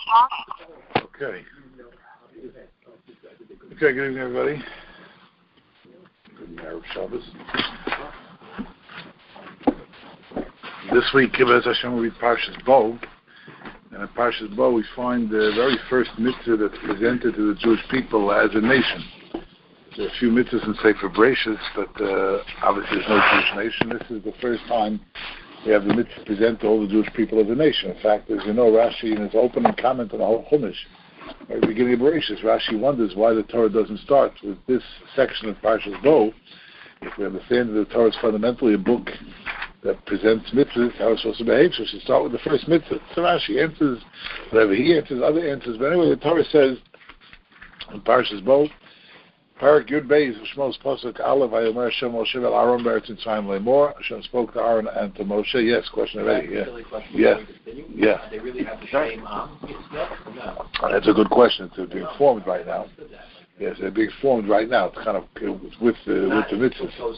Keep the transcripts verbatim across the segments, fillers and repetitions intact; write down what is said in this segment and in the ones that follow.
Okay. Okay, good evening, everybody. Good Erev Shabbos. This week, Kibbutz Hashem will read Parshas Bo. And in Parshas Bo, we find the very first mitzvah that's presented to the Jewish people as a nation. There are a few mitzvahs in Sefer Bereshis, but uh, obviously there's no Jewish nation. This is the first time we have the mitzvah present to all the Jewish people as a nation. In fact, as you know, Rashi, in his opening comment on the whole Chumash, at the beginning of Bereshis, Rashi wonders why the Torah doesn't start with this section of Parshas Bo. If we understand that the Torah is fundamentally a book that presents mitzvahs, how it's supposed to behave, so we should start with the first mitzvah. So Rashi answers whatever he answers, other answers. But anyway, the Torah says in Parshas Bo, Parak Yud Beis Shmos Pasuk Aleph Vayomer Hashem Moshe Vel Aaron Be'eretz Mitzrayim Lemor. Hashem spoke to Aaron and to Moshe. Yes, question already. Yeah, yeah, yeah. Do they really have the same um, no. That's a good question. It's being formed right now. Yes, they're being formed right now. It's kind of with the with the mitzvahs.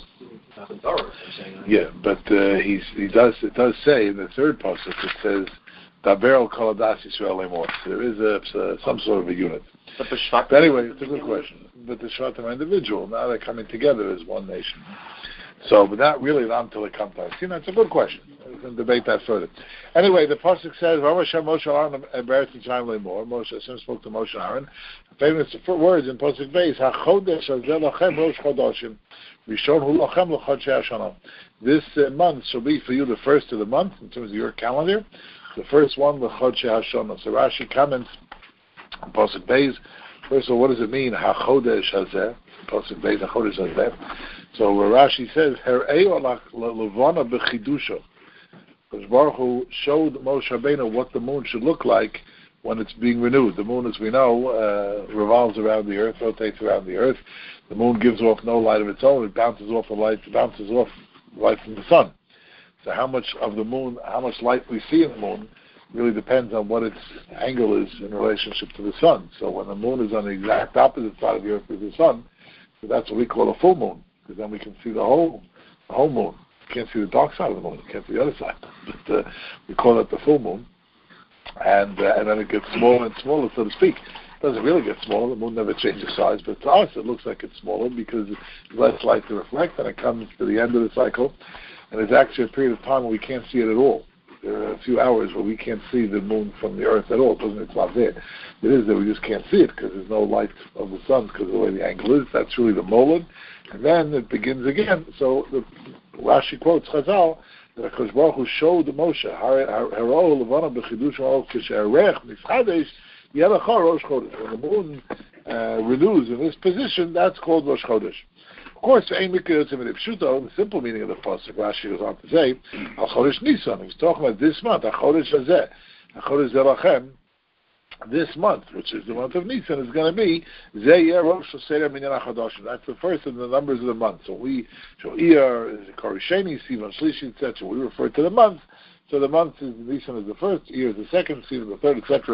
Yeah, but uh, he's he does it does say in the third pasuk it says Daber al Kol Adas Yisrael Lemor. So there is a, a some sort of a unit. But, the Shvatim but anyway, it's a good question. But the Shvatim are individual. Now they're coming together as one nation. So, but not really not until they come to us. You know, it's a good question. We can debate that further. Anyway, the pasuk says, Moshe Aaron Be'eretz Mitzrayim Lemor. Moshe Hashem spoke to Moshe Aaron. Famous words in pasuk Beis. HaChodesh Hazeh Lachem Rosh Chodoshim. Rishon Hu Lachem L'Chodshei Hashanah. This uh, month shall be for you the first of the month in terms of your calendar. The first one L'Chodshei Hashanah. So Rashi comments on pasuk Beis. First of all, what does it mean? HaChodesh Hazeh. Pasuk Beis. HaChodesh Hazeh. So Rashi says, Her'eo Levana B'Chidusha. Because Baruch Hu showed Moshe Rabbeinu what the moon should look like when it's being renewed. The moon, as we know, uh, revolves around the earth, rotates around the earth. The moon gives off no light of its own. It bounces off the light, it bounces off light from the sun. So how much of the moon, how much light we see in the moon really depends on what its angle is in relationship to the sun. So when the moon is on the exact opposite side of the earth as the sun, so that's what we call a full moon, because then we can see the whole, the whole moon. You can't see the dark side of the moon. You can't see the other side. But uh, we call it the full moon. And uh, and then it gets smaller and smaller, so to speak. It doesn't really get smaller. The moon never changes size. But to us, it looks like it's smaller because there's less light to reflect, and it comes to the end of the cycle. And there's actually a period of time where we can't see it at all. There are a few hours where we can't see the moon from the earth at all. It doesn't, it's not there. It is there. We just can't see it because there's no light of the sun because of the way the angle is. That's really the molad. And then it begins again. So the Rashi quotes Chazal that HaKadosh Baruch Hu showed Moshe, Haro Levana B'Chidush Ha'ol Kisharech Mifchadesh Yelecha Rosh Chodesh. When the moon uh, renews in this position, that's called Rosh Chodesh. Of course, the simple meaning of the pasuk, Rashi goes on to say, Al Chodesh Nisan. He's talking about this month, Al Chodesh Hazeh, Al Chodesh Zelachem. This month, which is the month of Nisan, is going to be Zeyeh Rosh Hashanah Minyan HaChadoshim. That's the first of the numbers of the month. So we, so Iyar, Korisheni, Sivan Shlishi, et cetera. We refer to the month. So the month is Nisan is the first, Iyar is the second, Sivan the third, et cetera.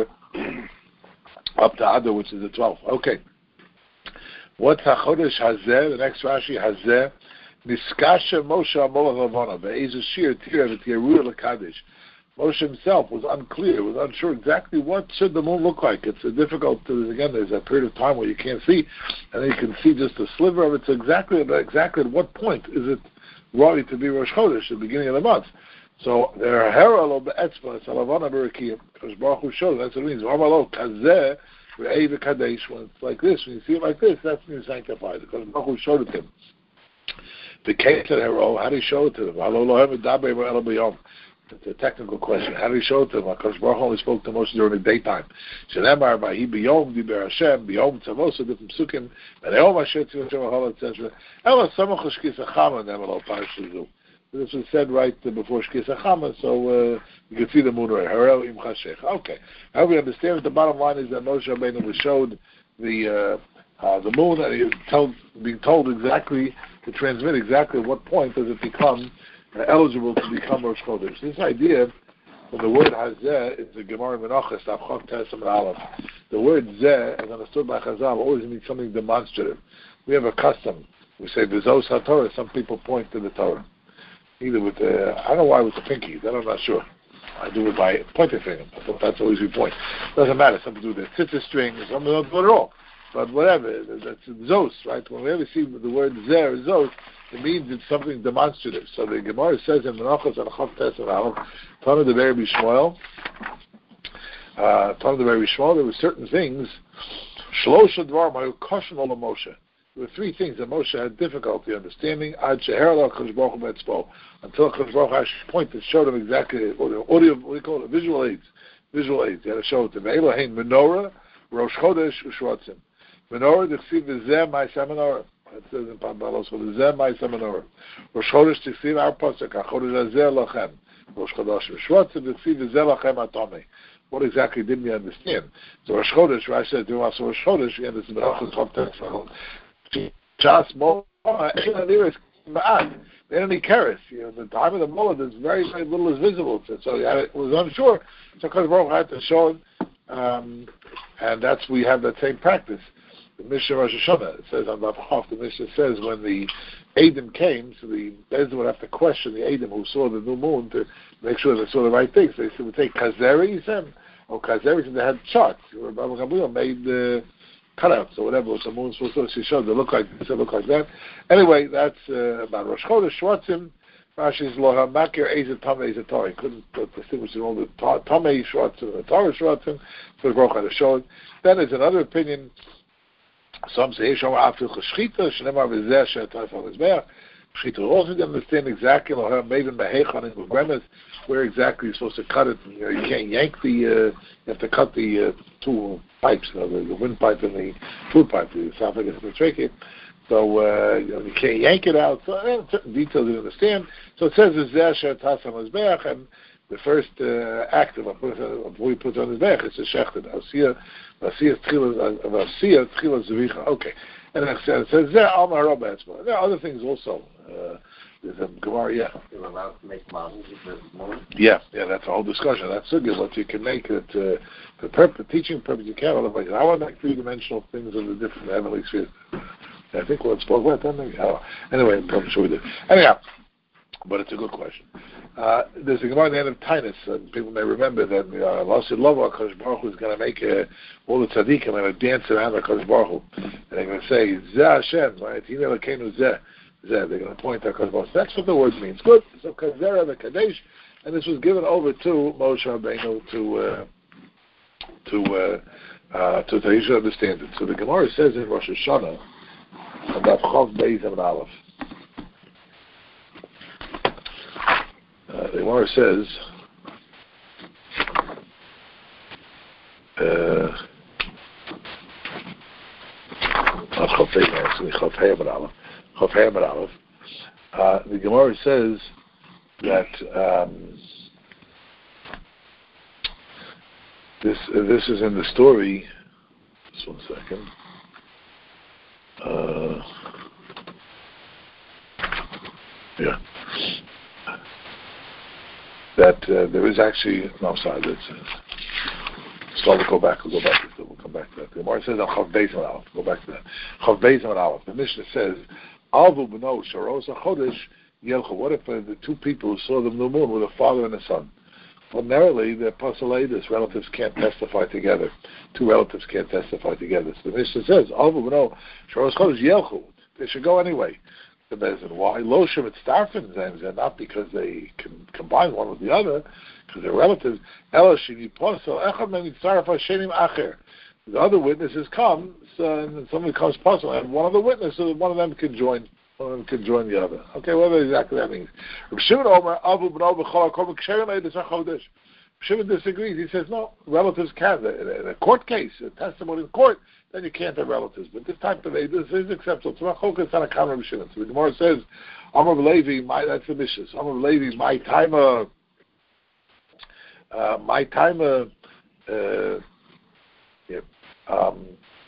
Up to Adar, which is the twelfth. Okay. What's HaChodesh Hazeh? The next Rashi Hazeh. Niskasha Moshe Amolach Lavana Be'ezah Shir Tira V'Tiyaruah L'Kadesh. Moshe himself was unclear, was unsure exactly what should the moon look like. It's a difficult, again, there's a period of time where you can't see, and then you can see just a sliver of it. So exactly, exactly at what point is it right to be Rosh Chodesh, the beginning of the month? So there are heralo be'etzva, salavana berakiyah, because Baruch Hu showed, that's what it means. Amalo kazeh re'ei v'kadesh. When it's like this, when you see it like this, that's when you're sanctified, because Baruch Hu showed it to him. The case at Hero, how did he show it to them? Halo lohem v'daber v'elo b'yom. It's a technical question. How did he show it to him? HaKadosh Baruch Hu only spoke to Moshe during the daytime. Shenemar b'hi b'yom diber Hashem b'yom tzavosa different psukim b'neom Hashem tzivot Shemachol et cetera. Ela samach shkis achama nemelo parshizu. This was said right before shkis achama, so uh, you can see the moon right. Harel im chashech. Okay. How we understand it? The bottom line is that Moshe Rabbeinu was showed the uh, uh, the moon, and he was told, being told exactly to transmit exactly at what point does it become Uh, eligible to become Rosh Chodesh. This idea, when the word Hazeh is the Gemara Menachos, Avchok Tesam Aleph. The word Zeh, as understood by Chazal, always means something demonstrative. We have a custom. We say Bezos HaTorah. Some people point to the Torah, either with the, I don't know why with the pinky. That I'm not sure. I do it by pointing finger. That's always we point. Doesn't matter. Some people do the tzitzit string, some people don't do it at all. But whatever, that's zos, right? When we ever see the word zer, zos, it means it's something demonstrative. So the Gemara says in Menachos and Chav Tes and Aleph, Tana the Rebbe Shmuel, uh, Tana the Rebbe Shmuel, there were certain things, Shlosha Dvar Mayu Koshen Ola Moshe. There were three things that Moshe had difficulty understanding. Ad Sheher Lo Kadosh Baruch Hu Betzpo, until Kadosh Baruch Hu actually pointed, showed him exactly, audio, audio, what do you call it, visual aids, visual aids. He had to show it to him. Elohim Menorah, Rosh Chodesh, Ushrotzim. Menorah, Dichsiv V'zeh Ma'aseh Menorah. It says in Pambalos, V'zeh Ma'aseh Menorah. Rosh Chodesh Dichsiv Our Pasuk, HaChodesh Hazeh Lachem. Rosh Chodesh Ushrotzim, Dichsiv V'zeh Lachem Atomei. What exactly didn't we understand? So Rosh Chodesh, Rashi said, do also Rosh Chodesh, and this is Menachos Chav Tes. Just more, Echel Ma'at. They had any keres. You know, the time of the mullah, there's very, very little is visible. So he had, it was unsure. So Kadosh Baruch Hu had to show him, um, and that's we have that same practice. The Mishnah Rosh Hashanah, it says on the Chav, the Mishnah says when the Edom came, so the Bezdin would have to question the Edom who saw the new moon to make sure they saw the right things. They would take Kazeri, he said, or Kazeri, and they had charts. Rabbi Gamliel made the uh, cutouts or whatever, what the moon was supposed to she showed. They look like this, they look like that. Anyway, that's uh, about Rosh Chodesh, Shvatzim. Rashi's Loha Makir, Ezet Tameh, Ezet Torah. He couldn't distinguish in all the Tameh Shvatzim and the Torah Shvatzim, so the Baruch had to show it. Then there's another opinion. Some say Shomar Afil Chashchita, Shnemar V'zeh She'atayf HaMizbeach. Shchita also didn't understand exactly Maven Behechan in Gugremes, where exactly you're supposed to cut it. You know, you can't yank the. Uh, you have to cut the uh, two pipes, you know, the, the wind-pipe and the food pipe. The esophagus and the trachea. So uh, you know, you can't yank it out. So uh, certain details you understand. So it says V'zeh She'atayf HaMizbeach, and the first uh, act of before you put it on his back is the shechted. Asiyah, Asiyah Tchila, Tchila Zvicha. Okay, and it says there Alma Rabba. There are other things also. Uh, there's a Gemara. Yeah, you're allowed to make models with the moon. Yeah, yeah, that's a whole discussion. That's a good. What you can make it uh, for purpose, teaching purpose. You can't otherwise. I want like three-dimensional things in the different heavenly spheres. I think we'll spoke about that maybe. Oh. Anyway, I'm sure we did. Anyhow. But it's a good question. Uh, there's a Gemara in the end of Tainus. Uh, people may remember that Lasid Lova, Kadosh Baruch Hu is going to make uh, all the tzaddikim going to dance around the Kadosh Baruch Hu. And they're going to say, Zeh Hashem, right? Hinei Elokeinu Zeh. Zeh. They're going to point at Kadosh Baruch Hu. That's what the word means. Good. So Kazera the Kadesh. And this was given over to Moshe Rabbeinu to, uh, to, uh, uh, to, to, to understand it. So the Gemara says in Rosh Hashanah, about Chav Beis and Aleph. Uh, the Gemara says, uh, uh, the Gemara says that um, this uh, this is in the story. Just one second. Uh, yeah. That uh, there is actually no, I'm sorry. That's uh, so we'll go back. We'll go back. We'll come back to that. The Gemara says on Chav Beis and Aleph. Go back to that. Chav Beis and Aleph. The Mishnah says, "Alvu b'no sharosa chodesh yelchu." What if uh, the two people who saw the new moon were the father and the son? Ordinarily, the apostolators, relatives can't testify together. Two relatives can't testify together. So the Mishnah says, "Alvu b'no sharosa chodesh yelchu." They should go anyway. The Bezin. Why? Loshim et starfin zeh, not because they can combine one with the other, because they're relatives. Eloshim yiposel echad mem yitzaref hashenim acher. The other witnesses come, so, and somebody comes puzzle, and one of the witnesses, one of them can join. One of them can join the other. Okay, whatever exactly that means. Rav Shimon Omer Avu b'no b'chol hakol b'ksherim eidus hachodesh. Shimon disagrees. He says no, relatives can. In a court case, a testimony in court, then you can't have relatives. But this type of aid, this is acceptable. So the Gemara says, Amar Levi, my that's the Mishnah. Amar Levi, my time, uh, uh, my time, uh, uh, yeah, um,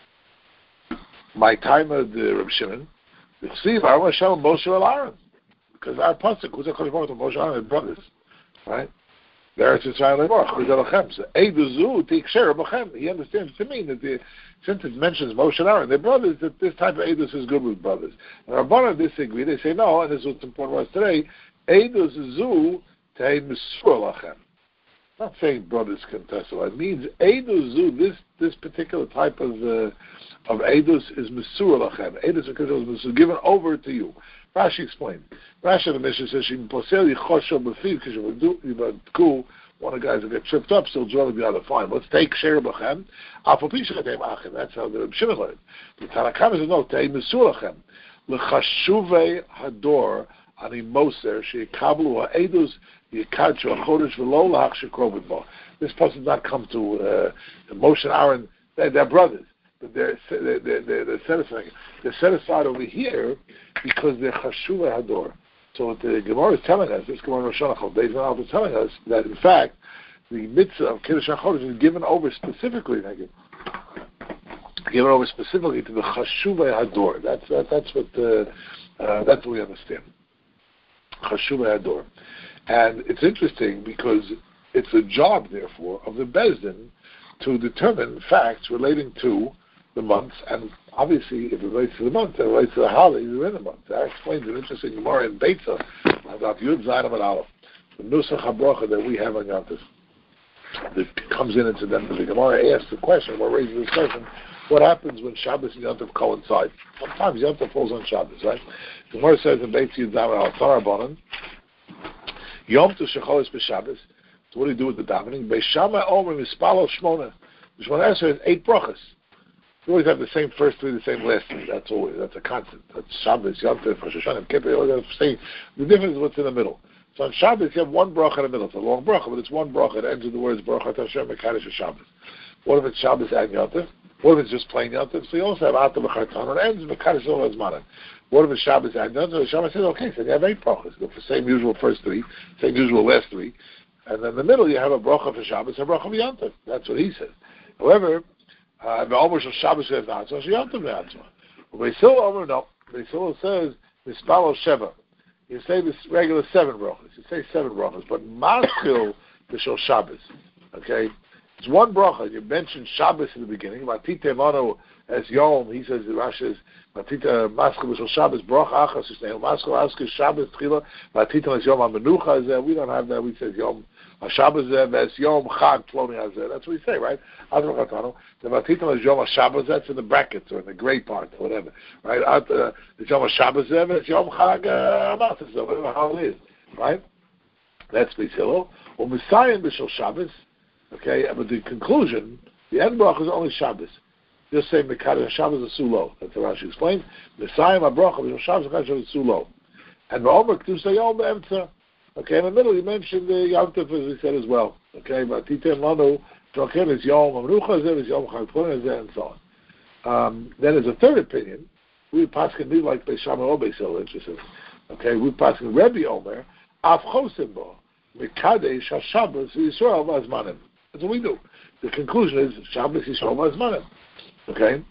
my time, uh, the Reb Shimon. The Ksiv, I want to show Moshe and Aaron, because our pasuk who's a Kodesh to Moshe and Aaron brothers, right? There it's Israel and Baruch. So Eiduzu Tiksher B'chem. He understands to mean that the, since it mentions Moshe and Aaron, they're brothers, that this type of Eidus is good with brothers. And Rabbanan disagree. They say no, and this is what's important for us today. Eiduzu Tei Misur Lachem. not saying brothers can testify. It means Eidus Zu, this this particular type of uh, of Eidus is Mesur Lachem. Eidus is given over to you. Rashi explained. Rashi the Mishnah says, "Shim posel yichosho b'fiv k'shavadu one of the guys that get tripped up still draw the other. Fine, let's take Sher B'chem. Afal Pi Shechatei Achim. That's how the Shimon learned. The Tanakh says no. Tei Mesur Lachem l'chashuvei hador ani moser sheikablu ha'edus yikadchu achodesh v'lo lahach shekrobet bo. This person does not come to uh, Moshe and Aaron. They're, they're brothers, but they're they're, they're, they're, they're set aside. They're set aside over here because they're chashuvei hador. So what the Gemara is telling us, this Gemara Rosh Hashanah, David is telling us that in fact the mitzvah of Kiddush HaChodesh is given over specifically, thank you, given over specifically to the Chashuvei Hador. That's that, that's what uh, uh, that's what we understand. Chashuvei Hador, and it's interesting because it's a job, therefore, of the Bezdin to determine facts relating to the months, and obviously, if it relates to the month, it relates to the holidays within the month. That explains an interesting Gemara in Beitza about Yud Zayin and Aleph, the Nusach HaBracha that we have on Yom Tov. That comes in incidentally. The Gemara asks the question, or raises this question: what happens when Shabbos and Yom Tov coincide? Sometimes Yom Tov falls on Shabbos, right? The Gemara says in Beitza Yud Zayin and Aleph, Tar Rabbanan, Yom Tov Shecholos b'Shabbos. So what do you do with the davening? Beishama Omer Mispalo Shmona. The Shmona Esrei has eight brachas. You always have the same first three, the same last three. That's always, that's a constant. That's Shabbos, Yom Tov, Rosh Hashanah, Kippur. You always have to say, the difference is what's in the middle. So on Shabbos, you have one bracha in the middle. It's a long bracha, but it's one bracha. It ends with the words, Baruch Atah Hashem, Mekadosh Shabbos. What if it's Shabbos and Yom Tov? What if it's just plain Yom Tov? So you also have Atah B'chartan, and it ends with Mekadosh Ol Hazmanan. What if it's Shabbos and Yom Tov? Shabbos says, okay, so you have eight brachas. You go for the same usual first three, same usual last three. And then in the middle, you have a bracha for Shabbos and a bracha for Yom Tov. That's what he says. However, Uh, the Omer shel Shabbos says not, so she Yom Tov ne'atzma. But Beisil Omer no. Beisil says Mispalo Sheva. You say this regular seven brachas. You say seven brachas, but Maschil b'shel Shabbos. Okay, it's one bracha. You mentioned Shabbos in the beginning. Matite Mano as Yom. He says the Rashi is Matite Maschil b'shel Shabbos bracha achas yisneil Maschil askes Shabbos tchila. Matite as Yom Amenucha is there. We don't have that. We say Yom. Shabbos as Yom Chag floating as there. That's what we say, right? The Matitam is Yom Shabbos. That's in the brackets or in the gray part or whatever, right? Uh, it's Yom Shabbos. It's Yom Chag Amatis, whatever how it is, right? That's Beisilo. Or Messiah B'Shel Shabbos. Okay, but the conclusion, the end bracha is only Shabbos. Just say Mekadosh Shabbos is Sulo. That's what Rashi explained. Messiah Bracha B'Shel Shabbos is Sulo. And Ba'omer K'tusay Yom Be'emtza. Okay, in the middle, you mentioned the Yom Tov, as we said as well. Okay, but Titem Lanu, Trokel is Yom Amrucha Zeh, is Yom Chagpon Zeh, and so on. Um, then there's a third opinion. We pass can be like Beisham or Beisil, interesting. Okay, we pass can Rebbe Omer, Af Chosimbo, Mekadesh HaShabbos Yisrael Vazmanim. That's what we do. The conclusion is Shabbos Yisrael Vazmanim. Okay?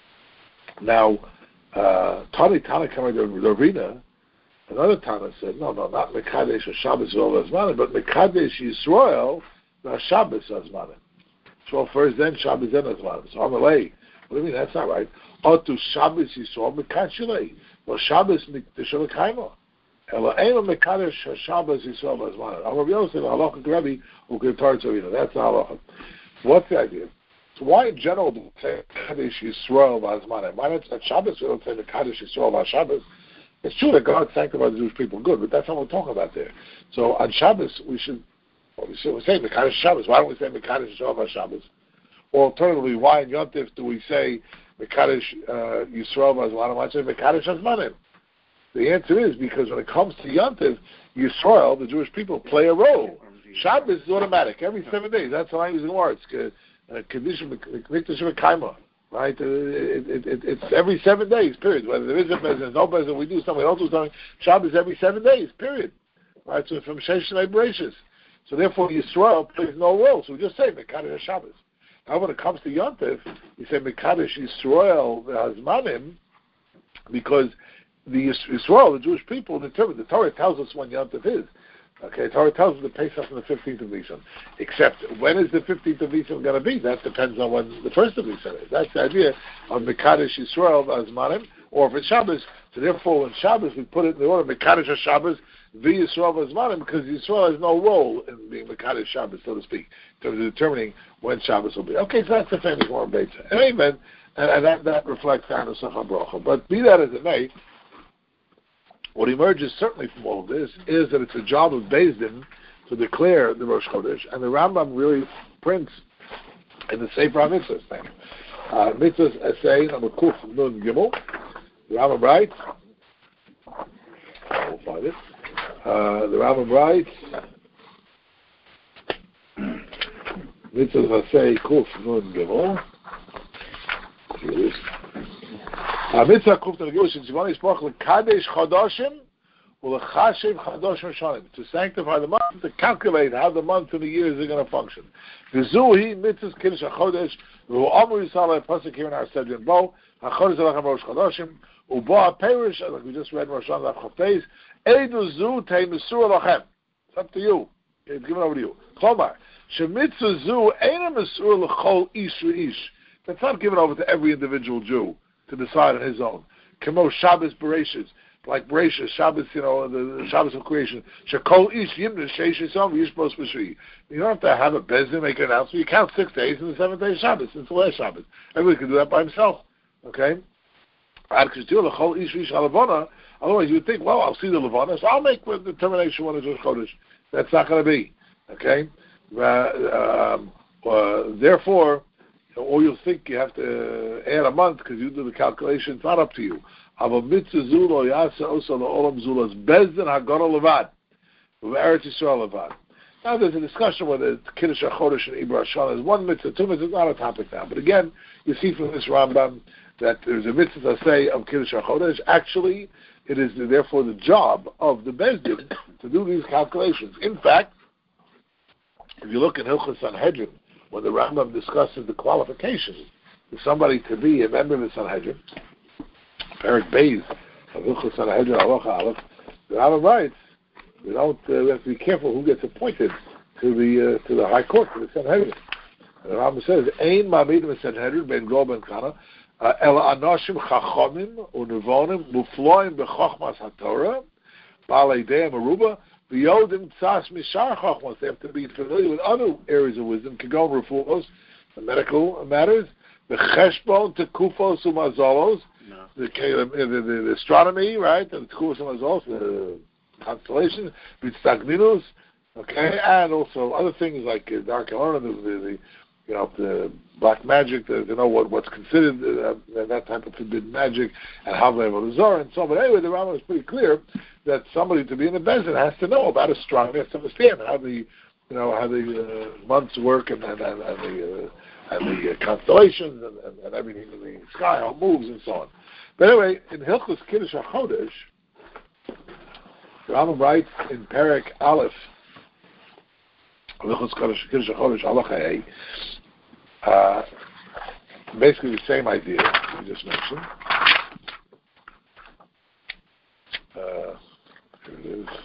Now, uh, Tani Tana coming to Ravina, another Tana said, no, no, not Mekadesh HaShabbos Yisrael Vazmanim, but Mekadesh Yisrael HaShabbos Vazmanim. So first, then Shabbos, then Vazmanim. So Amalei, what do you mean? That's not right. Otu Shabbos Yisrael Mekadshilei. Well, Shabbos Mikdashel Kaimo. Ela Ela Mekadesh HaShabbos Yisrael Vazmanim. Amar Yosef Halacha Rebbe Uketar Tzavina. That's the halacha. What's the idea? So why in general do we say Mekadesh Yisrael Vazmanim? Why not at Shabbos we don't say Mekadesh Yisrael VaShabbos? It's true that God sanctified the Jewish people good, but that's not what we're talking about there. So on Shabbos we should, well, we should say Mekadesh Shabbos. Why don't we say Mekadesh Yisrael VaShabbos? Or alternatively, why in Yom Tov do we say Mekadesh uh, Yisrael Vazmanim? Why say Mekadesh Hazmanim? The answer is because when it comes to Yom Tov, Yisrael, the Jewish people, play a role. Shabbos is automatic, every seven days. That's the language of the word. It's condition, kaima, right? It, it, it, it's every seven days, period. Whether there is a business, no business, we do something, we don't do something. Shabbos is every seven days, period. Right? So from Shesh and Bereshis. So therefore, Yisrael plays no role. So we just say Mekadesh Shabbos. Now, when it comes to Yom Tov, you say Mekadesh Yisrael Hazmanim, because the Yisrael, the Jewish people, determine. The Torah tells us when Yom Tov is. Okay, the Torah tells us the Pesach on the fifteenth of Nisan. Except, when is the fifteenth of Nisan going to be? That depends on when the first of Nisan is. That's the idea of Mekadesh Yisrael Hazmanim, or if it's Shabbos. So therefore, when Shabbos, we put it in the order Mekadesh HaShabbos via Yisrael Zmanim, because Yisrael has no role in being Mekadesh Shabbos, so to speak, in terms of determining when Shabbos will be. Okay, so that's the famous Gemara Beitza. Amen. And, and that, that reflects the Hanusach HaBracha. But be that as it may, what emerges certainly from all of this is that it's a job of Beis Din to declare the Rosh Chodesh, and the Rambam really prints in the Sefer HaMitzvahs thing. Uh, Mitzvahs Essay number Kuf Nun Gimel. The Rambam writes, I'll find it. Uh, the Rambam writes, Mitzvahs Essay Kuf Nun Gimel. Here it is. Mitzvah Kuf Nun Gimel Shenzivani Yisparach L'Kadesh Chodashim U'L'Chashem Chodoshim Shonim, to sanctify the month, to calculate how the month and the years are going to function. V'zuhi Mitzvahs Kiddush HaChodesh V'hu Amru Yisrael HaPasuk here in our Sedrin Bo HaChodesh Alachem Rosh Chodashim U'Bo HaPerish, like we just read in Rosh Hashanah Chavteis, Eidu Zu Tei Mesur Alachem. It's up to you. It's given over to you. Chomar Shemitzvah Zu Eina Mesur L'Chol Ish V'ish. That's not given over to every individual Jew to decide on his own. Kemo Shabbos Bereshis, like Bereshis, Shabbos, you know, the, the Shabbos of creation. Shekol Ish Yimna Sheish Yisam Yishbos B'Shvi. You don't have to have a bezdin make an announcement. You count six days and the seventh day is Shabbos. It's the last Shabbos. Everybody can do that by himself. Okay? Otherwise, you would think, well, I'll see the Levana, so I'll make the determination when it's Rosh Chodesh. That's not going to be. Okay? Uh, um, uh, therefore, or you'll think you have to add a month because you do the calculation. It's not up to you. Now there's a discussion whether it's Kiddush HaChodesh and Ibra Hashanah is one mitzvah, two mitzvahs, not a topic now. But again, you see from this Rambam that there's a mitzvah say of Kiddush HaChodesh. Actually, it is therefore the job of the Beis Din to do these calculations. In fact, if you look at Hilchos Sanhedrin, when the Rambam discusses the qualifications for somebody to be a member of the Sanhedrin, Perik Beis of Hilchos Sanhedrin Halacha Aleph, the Rambam writes, we don't uh, we have to be careful who gets appointed to the uh, to the High Court, to the Sanhedrin. And the Rambam says, "Ein ma'amidim Sanhedrin ben Gol ben Kana el anoshim chachomim unevonim mufloim bechachmas haTorah ba'alei deim aruba v'yodim tzas mishar chachmas." They have to be familiar with other areas of wisdom, kagon refuos, the medical matters, the cheshbon tekufos umazolos, the, the, the, the astronomy, right, and tekufos umazolos, the constellation, B'tzagminus, okay, and also other things like uh, Dark Elorna, the, the, the you know the black magic, to, to know what, what's considered uh, that type of forbidden magic, and Havlei Vodazor, and so on. But anyway, the Rambam is pretty clear that somebody to be in the Beis Din has to know about astronomy, has to understand how the you know how the uh, months work and and, and, and the uh, and the uh, constellations and, and, and everything in the sky, how it moves and so on. But anyway, in Hilchos Kiddush HaChodesh, the Rambam writes in Perek Aleph, Kiddush HaChodesh Halacha Hey, uh, basically the same idea we just mentioned. Uh, here it is.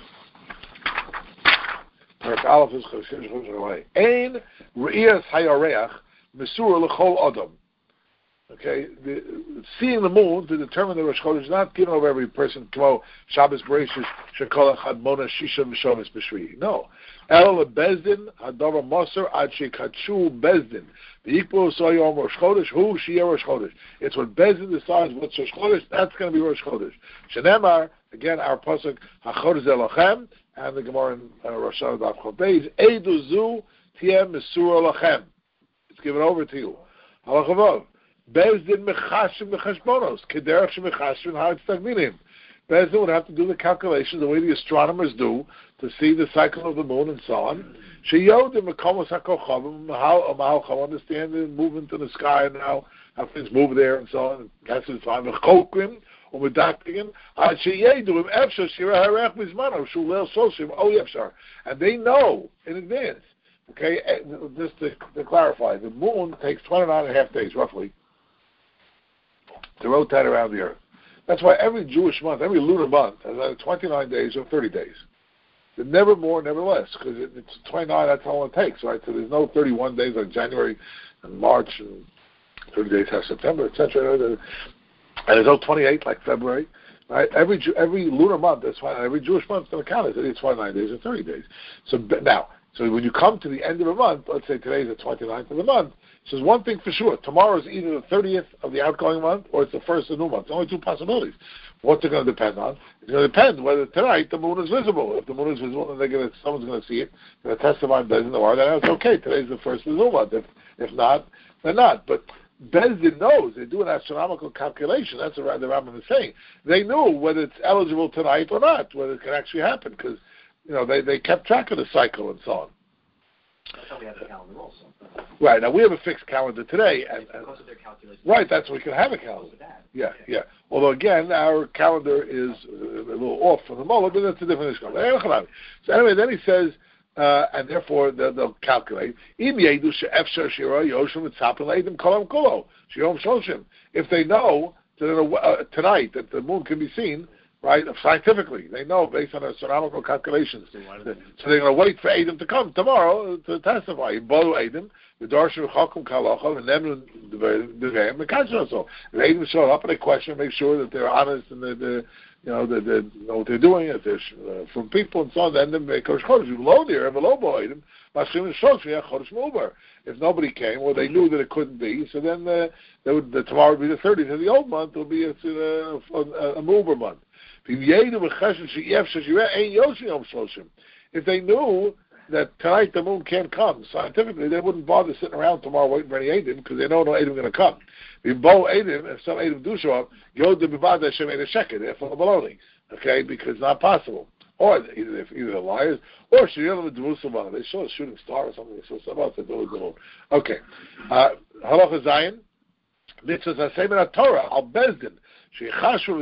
Perek Aleph is Kiddush HaChodesh Halacha Hey. Ein Re'iyas Hayareach Mesur L'chol Adam. Okay, the, seeing the moon to determine the Rosh Chodesh is not given over every person. Kmo Shabbos Bereshis Shekol Echad Mona Shisha V'Shomis B'Shvi. No, El Beis Din Hadavar Moser Ad Shekachu Beis Din. The equal Soyom Rosh Chodesh Hu Shiyah Rosh Chodesh. It's when Beis Din decides what's Rosh Chodesh. That's going to be Rosh Chodesh. Shenemar again our pasuk HaChodesh Elochem and the Gemara in uh, Rosh Hashanah Daf Chodesh Eidu Zu Tiem Mesur Elochem. It's given over to you. Halachavav. Beis Din mechashim mechashbonos kederach shemechashim ha'etztagminim. Beis Din would have to do the calculations the way the astronomers do to see the cycle of the moon and so on. Sheyodim mekomos hakochavim how how understand the movement in the sky and how how things move there and so on. That's the time mechokrim umedaktigim ad sheyedu im efshar shira harech mizmano shulel sosim o yefshar, and they know in advance. Okay, just to, to clarify, the moon takes twenty-nine and a half days roughly to rotate around the earth. That's why every Jewish month, every lunar month, has either twenty-nine days or thirty days. But never more, never less, because it, it's twenty-nine, that's how long it takes, right? So there's no thirty-one days like January and March, and thirty days have September, et cetera. And there's no twenty-eight like February. Right? Every Jew, every lunar month, that's why every Jewish month is going to count as it's twenty-nine days or thirty days. So now, so when you come to the end of a month, let's say today is the twenty-ninth of the month, so there's one thing for sure. Tomorrow is either the thirtieth of the outgoing month or it's the first of the new month. There's only two possibilities. What's it going to depend on? It's going to depend whether tonight the moon is visible. If the moon is visible, then they're going to, someone's going to see it. They're going to testify Bezdin in the war. Then it's okay. Today's the first of the new month. If, if not, then not. But Bezdin knows. They do an astronomical calculation. That's what the Rambam is saying. They knew whether it's eligible tonight or not, whether it can actually happen, because you know they, they kept track of the cycle and so on. That's how we have a calendar also. Right, now we have a fixed calendar today. And, and because of their calculations. Right, that's why we can have a calendar. Yeah, yeah. Although again, our calendar is a little off from the Mullah, but that's a different issue. So anyway, then he says, uh, and therefore they'll, they'll calculate. If they know that, uh, tonight that the moon can be seen, right, scientifically, they know based on astronomical calculations. So they're going to wait for Adam to come tomorrow to testify. Bolu Adam, the Darshan Chakum Kalacha, and then the game, the Kasha. So if Adam show up and they question, make sure that they're honest and that they, you know, that they know what they're doing, that they're uh, from people and so on. Then they make Kodesh Kodesh. You low there, below Adam. If nobody came, or they knew that it couldn't be, so then uh, they would, the, tomorrow would be the thirtieth, and the old month will be a, a, a, a mover month. If they knew that tonight the moon can't come, scientifically they wouldn't bother sitting around tomorrow waiting for any Eidim, because they know no Eidim going to come. If some Eidim do show up, they're full of baloney, okay, because it's not possible. Or either, if either they're liars, or they saw a shooting star or something, they saw something else, they do the moon. Okay. Halacha Zayin, mitzvahs hasemen Torah, al bezdin. This is the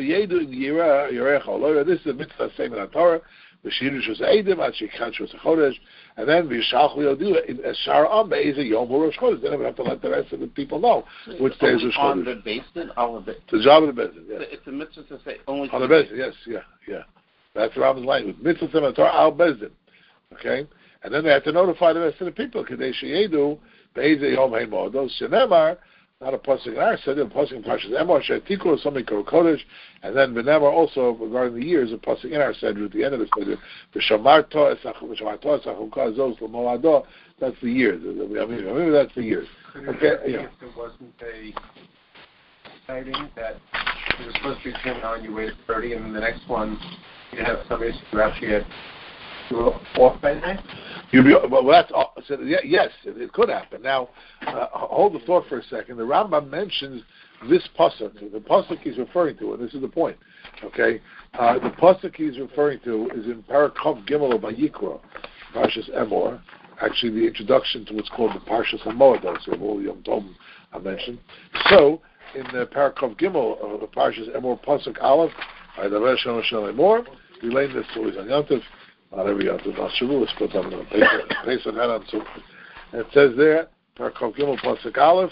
mitzvah same in the Torah. The Shirish was Eidim, and Shikhansh was a Chodesh, and then Vishach will do it in Shar Am is a Yom Rosh Chodesh. Then we have to let the rest of the people know which day is Rosh Chodesh. On the basin, on the the job of the basin. Yes. It's a mitzvah to say only on the basin. Yes, yeah, yeah. That's the Rambam's language. Mitzvah same in the Torah al bezdin. Okay, and then they have to notify the rest of the people. Kadei sheyedu be'ezeh Yom Heimodos shenemar. Not a pasuk in our Seder, a pasuk in Parshas Emor, Shetikul, something called Kodesh, and then Benemar also regarding the years, a pasuk in our Seder at the end of the Seder, V'shamar to esachum, V'shamar to esachum kazos l'moado. That's the years. I mean, I mean that's the years. Okay, yeah. If there wasn't a sighting that it was supposed to be ten on, you waited thirty, and the next one you have somebody who actually had off by night. You'd be, well, that's so, yeah, yes, it, it could happen. Now, uh, hold the thought for a second. The Rambam mentions this pasuk. The pasuk he's referring to, and this is the point. Okay, uh, the pasuk he's referring to is in Parakov Gimel of Vayikra, Parshas Emor. Actually, the introduction to what's called the Parshas Hamoedos, so all Yom Tov I mentioned. So, in the Parakov Gimel of the Parshas Emor pasuk Aleph, Vaydaber Shalom Shalom Emor, we lay this stories on Yom Tov. Not every Yom not Shavuos, but on the Pesach and on Sukkot. And it says there, Parakov Gimel pasuk Aleph.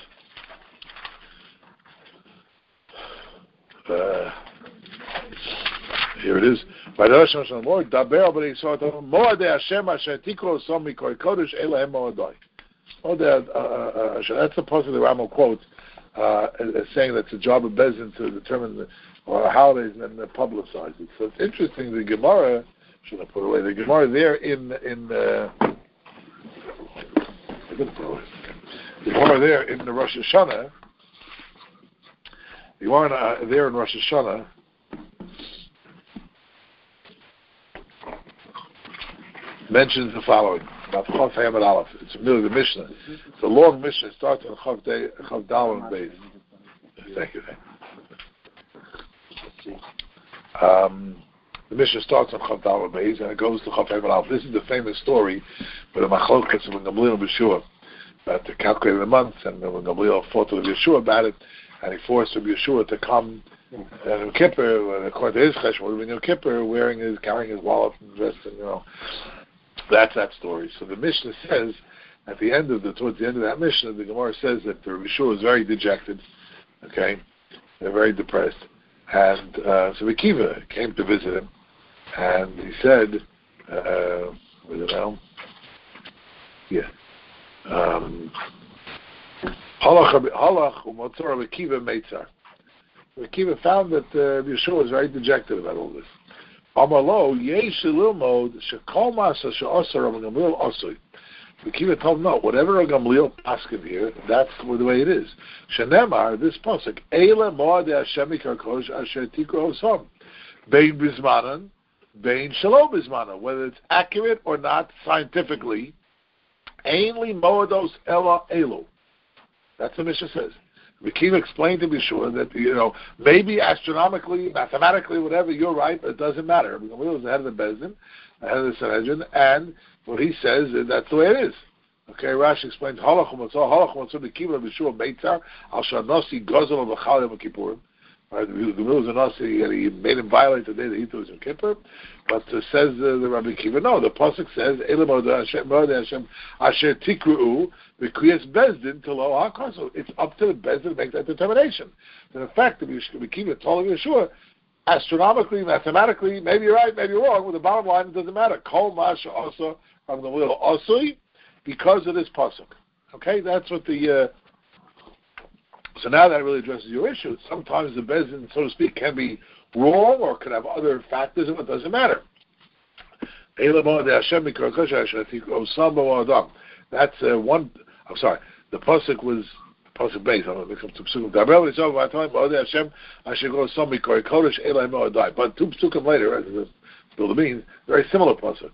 Uh, here it is. By the Rosh Hashanah, Lord, Daber, but he saw it. Moadei Hashem Asher Tikro Som Mikol Kodesh Elahem Moadoi. Moadei Hashem. That's the pasuk the Rambam quotes, uh, as saying that's the job of Bezdin to determine the or holidays and then publicize it. So it's interesting. The Gemara. Should I put away the Gemara there in in uh, the Gemara there in the Rosh Hashanah. The Gemara uh, there in Rosh Hashanah mentions the following about Chav Hamad Aleph. It's merely the Mishnah. It's a long Mishnah. It starts on Chav Day Chav Daled and Beis. Thank you. Um. The Mishnah starts on Chav Daled Beis and it goes to Chav Hamad Aleph. This is the famous story with the Machlokas of Gamliel and Yeshua about to calculate the months, and when Gamliel fought with Yeshua about it, and he forced Yeshua to come uh, in Kippur, according to his cheshbon, in Yom Kippur, wearing his, carrying his wallet and dressed, and you know, that's that story. So the Mishnah says at the end of the towards the end of that Mishnah, the Gemara says that the Yeshua was very dejected. Okay, they're very depressed, and uh, so Akiva came to visit him. And he said, uh, was it now? Yeah. Um, Halach u'motzor Akiva meitzar. Rabbi Akiva found that uh, Yeshua was very dejected about all this. Amalo yesh lilmod shekol masa she'asar Rabbi Gamliel asui. Rabbi Akiva told him, no, whatever Rabbi Gamliel paskin here, that's the way it is. Shenemar, this pasuk, Eila mo'ad Hashem ikarkosh asher tikru osam. Bein bizmanan, bein shalom bizmanan. Whether it's accurate or not scientifically, ainli mo'ados ela elu. That's what Mishnah says. Rabbi Akiva explained to be sure that, you know, maybe astronomically, mathematically, whatever, you're right, but it doesn't matter. Rabbi Gamliel was the head of the Bezdin, the head of the Sanhedrin, and what he says is that's the way it is. Okay, Rashi explains, Halach u'matzah, Halach u'matzah, Rabbi Akiva, Rabbi Yeshua, Beitzar, al shanasi gozel v'chal yom kippurim. Right, the Gamliel was a Nasi, and he made him violate the day that he was in Kippur. But uh, says uh, the Rabbi Akiva, no, the pasuk says, Elam Odeh Hashem Asher Tikru'u V'Kriyas Bezdin Telo HaKar. So it's up to the Bezdin to make that determination. And in fact, the Rabbi Akiva told Yeshua, astronomically, mathematically, maybe you're right, maybe you're wrong. But the bottom line, it doesn't matter. Kol Masha also from the Gamliel Osui because of this pasuk. Okay, that's what the. Uh, So now that really addresses your issue. Sometimes the Bezdin, so to speak, can be wrong or could have other factors, and it doesn't matter. That's uh, one. I'm sorry. The pasuk was pasuk base. I'm going to mix up two psukim. But two psukim later, as the Bill means, very similar pasuk.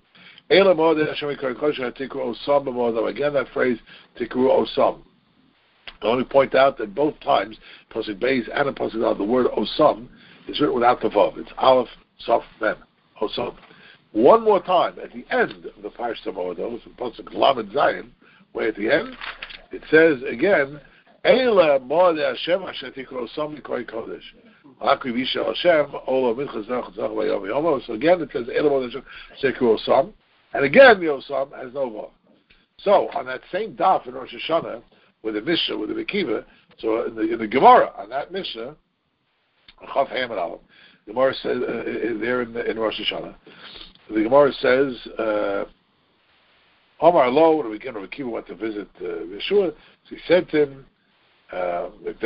Again, that phrase tikru osam. I only point out that both times, pasuk beis and in pasuk dal, the word osam is written without the vav. It's aleph, saf, mem, osam. One more time at the end of the Parsha Moedos, in pasuk lamed zayin, way at the end, it says again, Eila moed Hashem asher tikru osam mikol kodesh. Akri visha Hashem ola minchas zach zach vayom yomo. So again, it says Eila moed Hashem tikru osam, and again the osam has no vav. So on that same daf in Rosh Hashanah, with the Mishnah, with the Akiva, so in the, in the Gemara, on that Mishnah, Chav Ham and Aleph, the Gemara says, uh, there in, the, in Rosh Hashanah, the Gemara says, uh, Omar Lo, when again, Akiva went to visit uh, Yeshua, so he said to him, uh,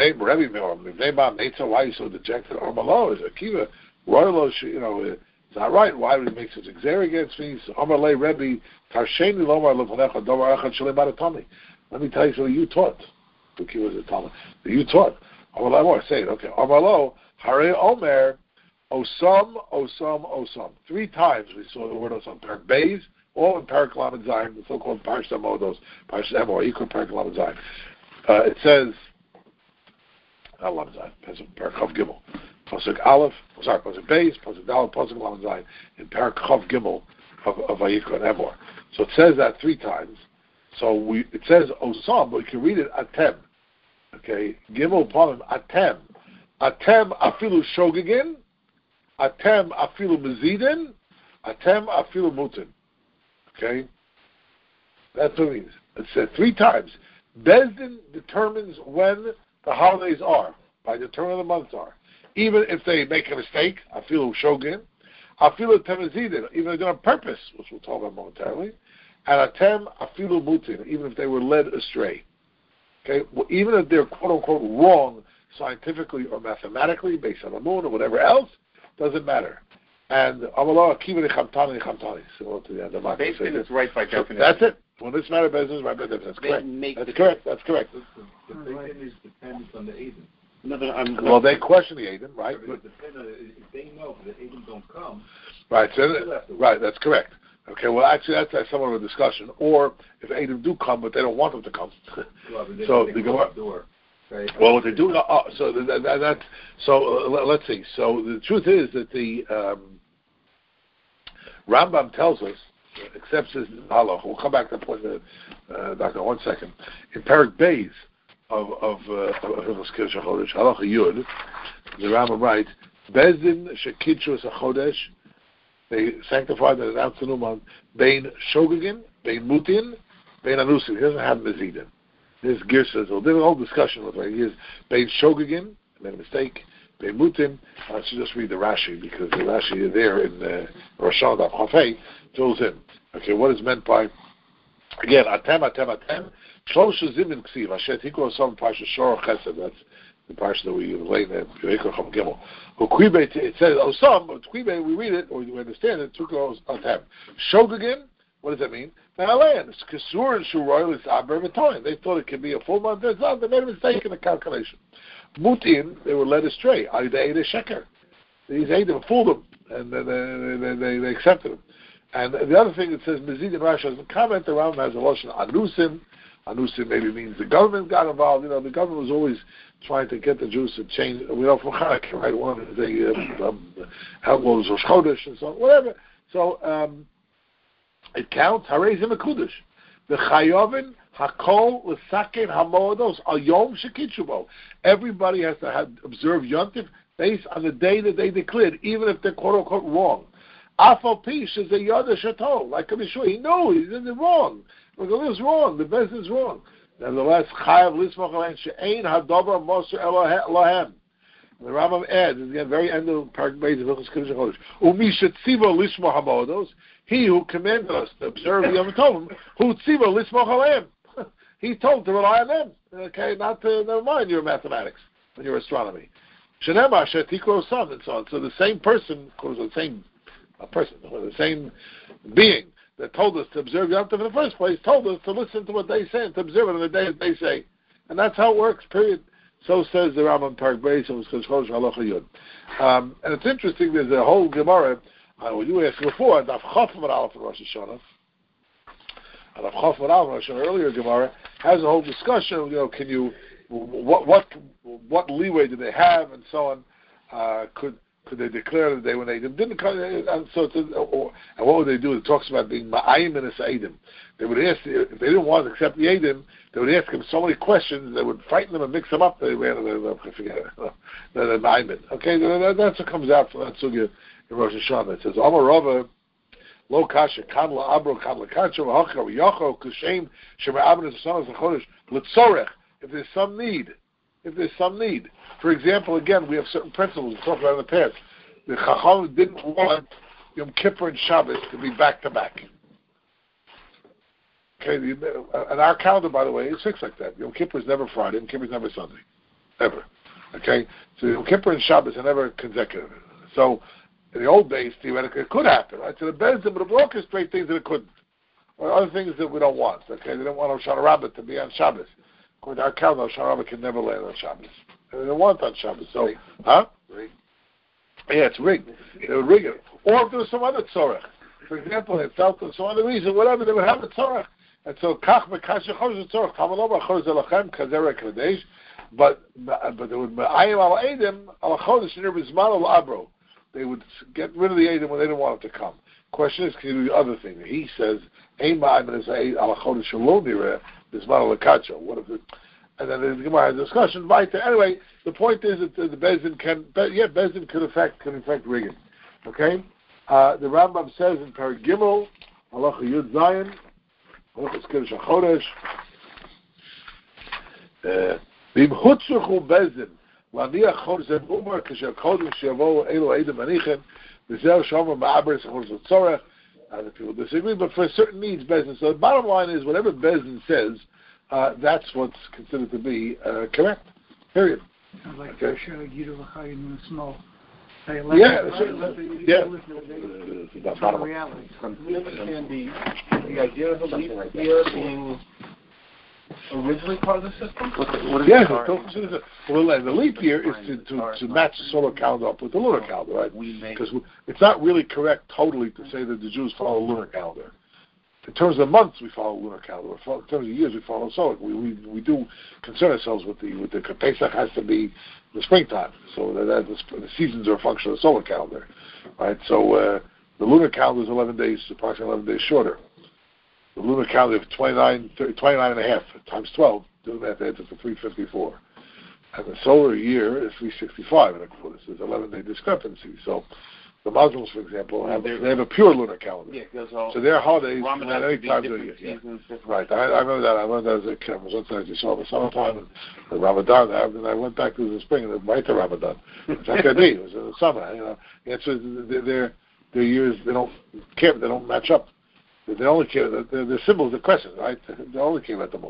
why are you so dejected? Omar Lo, is Akiva, Lo, you know, it's not right, why would he make such a xer against me? So Omar Le, Rebbe, Tarsheni Lomar Levonecha, Dovar Echad Shalem Aratami. Let me tell you something you taught. He was a Talmud. You taught. Amar more. Say it. Okay. Amalo, Hare Omer, Osam, Osam, Osam. Three times we saw the word Osam. Parak Beis, all in Parak Lamed Zayin, the so-called Parsha Modos, Parsha Emor, equal Parak Lamed Zayin. Uh, it says, not Lamed Zayin, Parak Chav Gimel. Pasuk Aleph, sorry, Pasuk Beis, Pasuk Dal, Pasuk Lamed Zayin, in Parak Chav Gimel of, of Vayikra and Emor. So it says that three times. So we, it says Osam, but you can read it Atem. Okay, Gimel Panim Atem, Atem Afilu Shogegin, Atem Afilu Mezidin, Atem Afilu Mutin. Okay, that's what it means. It said three times. Bezdin determines when the holidays are by determining the months are. Even if they make a mistake, Afilu Shogin, Afilu Temezidin, even if they're on purpose, which we'll talk about momentarily. And atem afilu mutin, even if they were led astray. Okay, well, even if they're quote unquote wrong scientifically or mathematically, based on the moon or whatever else, doesn't matter. And Amalah Akiva Nichamtani Nichamtani, similar to the end of my basically it's right by definition. That's it. When this matter business, right by definition. That's correct. That's correct. That's correct. The beginning depends on the Aiden. No, no, I'm, well, they question the Aiden, right? But if they know that Aiden don't come, right. So, right. That's correct. Okay, well, actually, that's, that's somewhat of a discussion. Or if Adam do come, but they don't want them to come, well, they, so they they go up. Door, right? Well, what they do, uh, so that, that, that so uh, let's see. So the truth is that the um, Rambam tells us, accepts his halach. We'll come back to the point, uh, Doctor, one second. In Parak Beis of of Hilchos Kiddush HaChodesh, halacha Yud, the Rambam writes, Bezdin shekidshus HaChodesh. They sanctified and announced the new month. Bein Shogegin, Bein Mutin, Bein Anusin. He doesn't have Mezidin. There's Girsas. There's a whole discussion with it. He is Bein Shogegin, made a mistake. Bein Mutin. I should just read the Rashi because the Rashi there in uh, Rosh Hashanah Chafei fills in. Okay, what is meant by, again, Atem, Atem, Atem, Shlosha Zimin Ksiv, Asher Tikro Osam Parsha Shor Chesed, that's the parsha that we learn in Yoikar Chom Gimel. It says Osam, but Kwibe, we read it, or we understand it, Tukro Otam. Shogagin, what does that mean? Na'alein, it's Kisur and Shuroil, it's Aber V'toin. They thought it could be a full month, it's not, they made a mistake in the calculation. Mutin, they were led astray. They ate a sheker. These ate them, fooled them, and they, they, they, they accepted them. And the other thing it says, Mezid and Rashi has a comment around has a lotion Anusim. Anusim maybe means the government got involved. You know, the government was always trying to get the Jews to change. We know from Chanukah, right? One of the uh, um, Helgos or Chodesh and so on, whatever. So um, it counts. Harezim Akudish. The Chayovin Hakol L'Saken Hamodos Al Yom Shekitchubo. Everybody has to have, observe Yontif based on the day that they declared, even if they're quote unquote wrong. Afal Pish is a Yoda Chateau, like a Mishua. He knows he's in the wrong. Look, it was wrong. The best is wrong. Nevertheless, Chayav Lismach Alein She'ein Hadover Moser Elohem. The Rambam adds, at the very end of Parak Beis of Hilchos Kiddush HaChodesh, Umi Shetzivo Lismach Hamodos, he who commanded us to observe the Yom Tovim, who Tzivo Lismach Aleim. He's told to rely on them. Okay, not to, never mind your mathematics and your astronomy. Shenema Shetikro Sam and so on. So the same person, of course, the same a person, the same being that told us to observe Yom Tov in the first place, told us to listen to what they say and to observe it on the day that they say. And that's how it works, period. So says the Rambam Parak Beis and Chodesh Halacha Yud. Um, and it's interesting, there's a whole Gemara, uh, what you asked before, Daf Chof Amud Aleph in Rosh Hashanah, and Daf Chof Amud Aleph in Rosh Hashanah, earlier Gemara, has a whole discussion, you know, can you, what what what leeway do they have, and so on, uh, could Could they declare that they were Eidim? Didn't and so to, or, and what would they do? It talks about being Ma'ayim and Eidim. They would ask if they didn't want to accept the Eidim, they would ask them so many questions they would frighten them and mix them up. They ran I forget the Ma'ayim. Okay, that's what comes out from that sugya in Rosh Hashanah. It says Amar Rava Lo Kasha Kan La Abro Kan La Kancho V'Hachra V'Yocho Kushem Shema Abner Sasanas L'Chodesh L'Tzorech. If there's some need. If there's some need. For example, again, we have certain principles we talked about in the past. The Chacham didn't want Yom Kippur and Shabbos to be back-to-back. Okay, the, and our calendar, by the way, is fixed like that. Yom Kippur is never Friday, Yom Kippur is never Sunday. Ever. Okay? So Yom Kippur and Shabbos are never consecutive. So, in the old days, theoretically, it could happen, right? So the Bezdin would have orchestrated things that it couldn't. Or other things that we don't want. Okay? They don't want Hoshana Rabbah to be on Shabbos. According to our calendar, Hoshana Rabbah can never land on Shabbos. They don't want on Shabbos. So, rigged. Huh? Rigged. Yeah, it's rigged. They would rig it. Or if there was some other tzorech. For example, they felt for some other reason, whatever, they would have a tzorech. And so, kach mekashe chodesh tzorech, tamalom chodesh elachem, kazera kadesh, but but they would ma'ayim al edim al chodesh nir bizman al abro. They would get rid of the edim when they didn't want it to come. Question is, can you do the other thing? He says, ein ma'ayim is al chodesh shalom nireh bizman al lekacho. What if it... And then the Gemara has a discussion. Anyway, the point is that the, the Bezdin can, yeah, Bezdin could affect, can affect rigging. Okay? Uh, the Rambam says in Parak Gimel, Halacha Yud Zayin, Halacha Kiddush HaChodesh, V'im hutzuchu Bezdin, L'aniach Chodesh Zem Umar, Kasher Kodem She'yavo Elo Eidim Anichen, V'zeh Shomer Ma'aber Chodesh Tzorech. Other people disagree, but for certain needs, Bezdin. So the bottom line is, whatever Bezdin says, Uh, that's what's considered to be uh, correct. Period. Sounds like okay. small. Yeah, yeah. That's not reality. And the, the idea of the leap year being originally part of the system? What, what is yes, the well, the leap year is to, to, to match the solar calendar up with the lunar calendar, right? Because it's not really correct totally to say that the Jews follow the lunar calendar. In terms of months, we follow lunar calendar. In terms of years, we follow solar. We we, we do concern ourselves with the with the Pesach has to be the springtime, so that, that the, the seasons are a function of the solar calendar, right? So uh, the lunar calendar is eleven days, approximately eleven days shorter. The lunar calendar is twenty-nine, thirty, twenty-nine and a half times twelve. Do that, that's to three fifty-four, and the solar year is three sixty-five. And of course, there's eleven day discrepancy. So. The Muslims, for example, have, they have a pure lunar calendar. Yeah, all, so their holidays Ramadan at any time of the year. Yeah. Right. I, I remember that. I remember that as a kid. I was once I saw the summertime and the Ramadan, and I went back to the spring and right to Ramadan. It's like I did. It was in the summer. You know, and so their their years they don't care. They don't match up. They only care. The, the, the symbols, the crescent, right? They only care about the moon.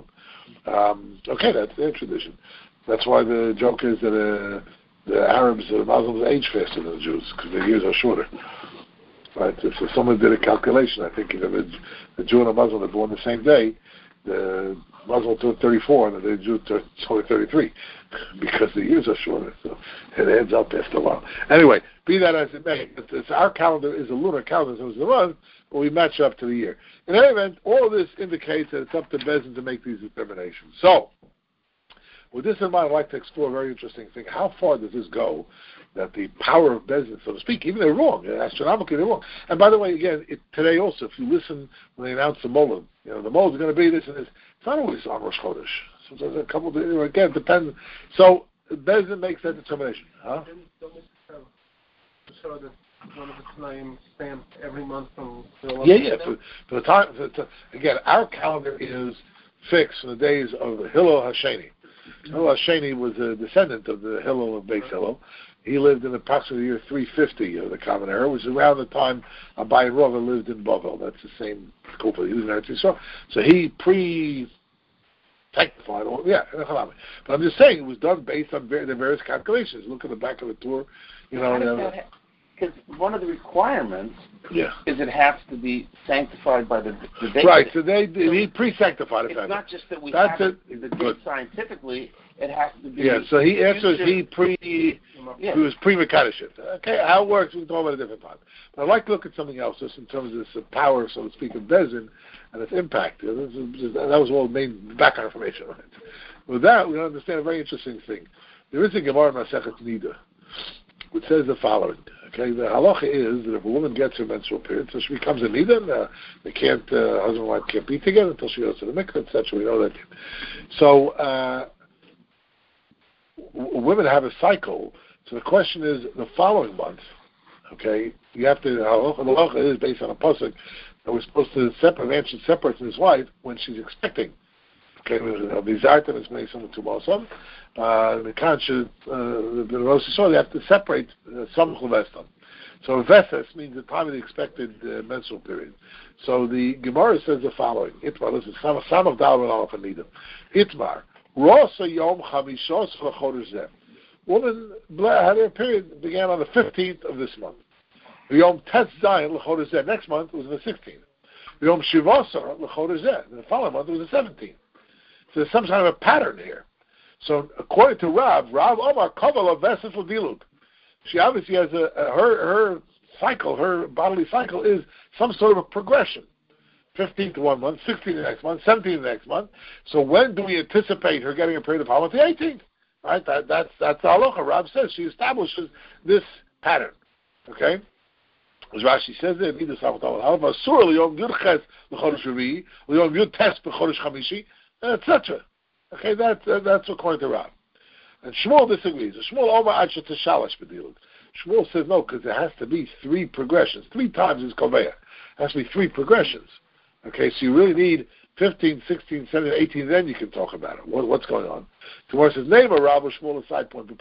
Um, okay, that's their tradition. That's why the joke is that uh, the Arabs, the Muslims, age faster than the Jews because their years are shorter. Right? So, so someone did a calculation. I think if a, a Jew and a Muslim are born the same day, the Muslim turned thirty-four and the Jew turned only thirty-three because the years are shorter. So it ends up after a while. Anyway, be that as it may, it's, it's, our calendar is a lunar calendar, so it's the month, but we match up to the year. In any event, all of this indicates that it's up to Beis Din to make these determinations. So, with this in mind, I'd like to explore a very interesting thing. How far does this go? That the power of Beis Din, so to speak, even they're wrong, astronomically they're wrong. And by the way, again, it, today also, if you listen when they announce the Molad, you know, the Molad is going to be this and this. It's not always on Rosh Chodesh. So there's a couple of, you know, again, depends. So Beis Din makes that determination. Huh? So that one of the time stamped every month from the Yeah, yeah. For, for the time, for the, again, our calendar is fixed in the days of Hillel Hasheni. Hillel Hasheni was a descendant of the Hillel of Beis Hillel. He lived in approximately the year three fifty of the Common Era, which is around the time Abai and Rava lived in Bavel. That's the same Kufa. He was in Eretz Yisrael. So he pre-sanctified all, yeah. But I'm just saying it was done based on ver- the various calculations. Look at the back of the Torah, you know. Because one of the requirements yeah. is it has to be sanctified by the the date. Right. So they he pre-sanctified it. It's not just that we That's have it. the Good. date scientifically. It has to be. Yeah. So he answers he pre. Yeah. He was pre-Mekadeshit. Okay, how it works, we can talk about a different time. But I'd like to look at something else, just in terms of this power, so to speak, of Beis Din and its impact. This is, that was all the main background information. Right? With that, we understand a very interesting thing. There is a Gemara in Masechet Nida, which says the following. Okay, the halacha is that if a woman gets her menstrual period, so she becomes a nida, and, uh, they can't, uh, husband and wife can't be together until she goes to the mikveh, et cetera. We know that. So, uh, w- women have a cycle. So the question is, the following month, okay, you have to, the halacha is based on a pasuk that we're supposed to separate, man should separate from his wife when she's expecting. Okay, the Zartan is made some to Balsam. The Khan should, the Rosh Hashanah, they have to separate some Chuvestan. So Veses means the time of the expected uh, menstrual period. So the Gemara says the following. Itmar, listen, some of Dal and Aleph and Nidam. Itmar, Rosa Yom Chamishos L'Chodesh Zeh. Woman had her period began on the fifteenth of this month. Yom Tes Zayin L'Chodesh Zeh. Next month was the sixteenth. Yom Shivasar L'Chodesh Zeh. The following month was the seventeenth. So there's some kind of a pattern here. So according to Rav, Rav Omar Kavala Veses L'Diluk. She obviously has a, a her her cycle, her bodily cycle is some sort of a progression. fifteenth to one month, sixteenth the next month, seventeenth the next month. So when do we anticipate her getting a period of holiday? The eighteenth. Right? That, that's that's the halacha. Rav says she establishes this pattern. Okay? As Rashi says there, et cetera. Okay, that's uh, that's according to Rav. And Shmuel disagrees. Shmuel Omar Acha Teshalash B'diluk. Shmuel says no, because there has to be three progressions. Three times is Koveya. Has to be three progressions. Okay, so you really need fifteen, sixteen, seventeen, eighteen, then you can talk about it. What, what's going on? Tomorrow says, name a Rav Shmuel a side point.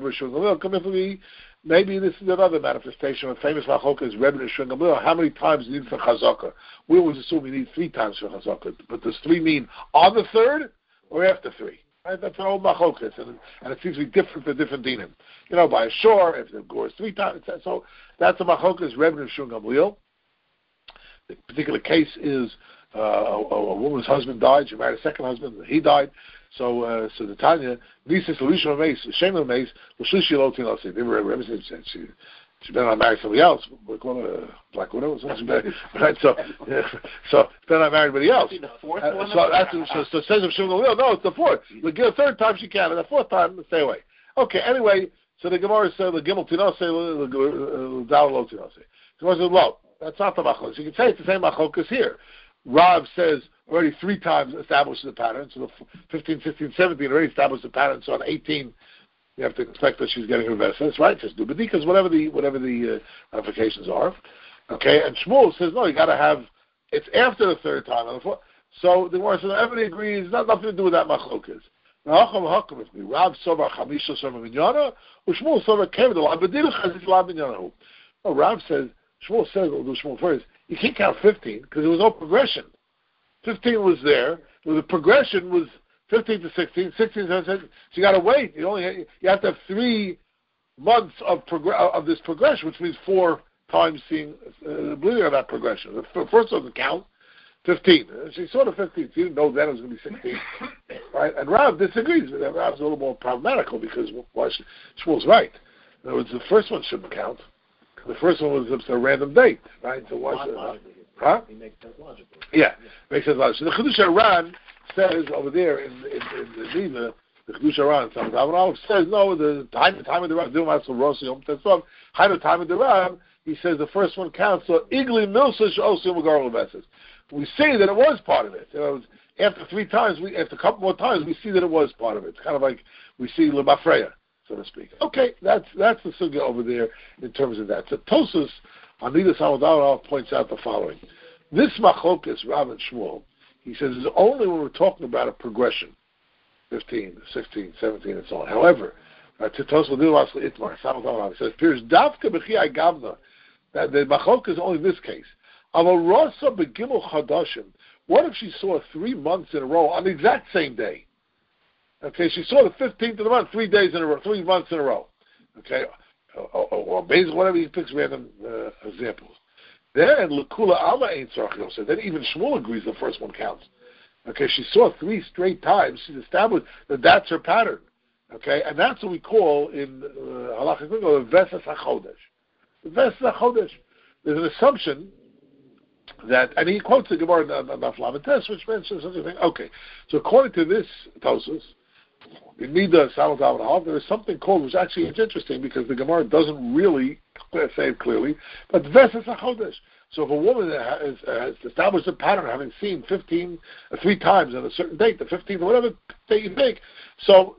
Maybe this is another manifestation of famous Machokas, Rebbe Shringamil. How many times do you need for Chazakah? We always assume you need three times for Chazakah. But does three mean on the third or after three? Right? That's an old Machokas. And, and it seems to be different for different dinim. You know, by a shore, if the gore is three times. So that's a Machokas, Rebbe Shringamil. The particular case is uh, a, a woman's husband died. She married a second husband. He died. So, uh, so the Tanya, Nisis Elisha Mace, Shema Mace, Lashishi Lotin Lasi. They were represented. She she better not marry somebody else. We call her Black Widow. Right? So, yeah, so better not marry anybody else. The fourth uh, one. So that's so, so says of Shimon Gamliel. No, it's the fourth. The third time she can, and the fourth time stay away. Okay. Anyway, so the Gemara said the Gimel Tinose, the Dal Lo Tinose. The Gemara said lo. That's not the Machlokas. You can say it's the same Machlokas here. Rav says already three times establishes the pattern. So the fifteen, sixteen, seventeen already established the pattern. So on eighteen, you have to expect that she's getting her Veses, right? Just do B'dikas, whatever the whatever the uh, applications are. Okay, and Shmuel says no, you got to have. It's after the third time. And the fourth. So the Gemara says everybody agrees. It's not nothing to do with that Machlokas. Rav Sobar Chamisha Sobar Minyana, or Shmuel Sobar Kevin the Labedilach Chazit Labedilach. No, Rav says. Shmuel says, we'll do Shmuel first, you can't count fifteen because there was no progression. fifteen was there, but the progression was fifteen to sixteen, sixteen to seventeen. So you got to wait. You only have, you have to have three months of progr- of this progression, which means four times seeing uh, bleeding on that progression. The first one doesn't count. fifteen. She saw the fifteen. She didn't know then it was going to be sixteen. Right? And Rav disagrees with that. Rav's a little more problematical because well, Shmuel's right. In other words, the first one shouldn't count. The first one was just a random date, right? So why should it? Huh? It makes sense logically. Yeah, makes sense logically. So the Chedush Aran says over there in, in, in the Nina, the Chedush Aran, says no, the time, the time of the Rav, Dilmas of Rossi, Yom Tetzov, high the time of the Rav, he says the first one counts. So Igli Milsa Shosim Ugarol Veses. We see that it was part of it. You know, after three times, we after a couple more times, we see that it was part of it. It's kind of like we see Lemafreya, so to speak. Okay, that's that's the sugya over there in terms of that. So Tosas, Anida Samadal points out the following: this machlokas, Rav and Shmuel, he says, is only when we're talking about a progression, fifteen, sixteen, seventeen, and so on. However, uh, to Tosas Itmar Samadal says, "Piers Davka B'chiyai Gavna." That the machlokas is only in this case. What if she saw three months in a row on the exact same day? Okay, she saw the fifteenth of the month, three days in a row, three months in a row. Okay, or, or, or basically whatever, he picks random uh, examples. Then L'kula Alma ain't tzarich. So then even Shmuel agrees the first one counts. Okay, she saw three straight times. She's established that that's her pattern. Okay, and that's what we call in halacha uh, Vesas HaChodesh. Vesas HaChodesh. There's an assumption that, and he quotes the Gemara in Daf Lamed Tes, which mentions such a thing. Okay, so according to this Tosas, in Mida Salat Al there is something called, which actually is interesting because the Gemara doesn't really say it clearly, but Vesas HaChodesh. So if a woman has, has established a pattern of having seen fifteen, uh, three times on a certain date, the fifteenth, whatever date you pick, so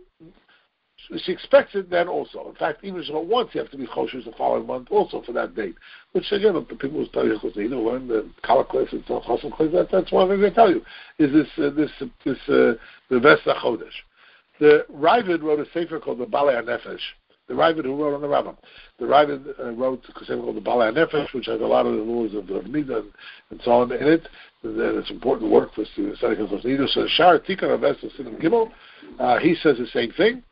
she expects it then also. In fact, even if it's not once, you have to be choshesh the following month also for that date. Which again, the people who study Hilchos Nida learn the Kala class and Chosam class. That, that's one thing they tell you is this uh, this this uh, the Vesas HaChodesh. The Ravid wrote a sefer called the Balei HaNefesh. The Ravid who wrote on the Rambam. The Ravid uh, wrote a sefer called the Balei HaNefesh, which has a lot of the rules of, of Nida and, and so on in it. And it's important work for studying Hilchos Nida. So Shar Tikar Vesas Sinim Gimel, uh, he says the same thing.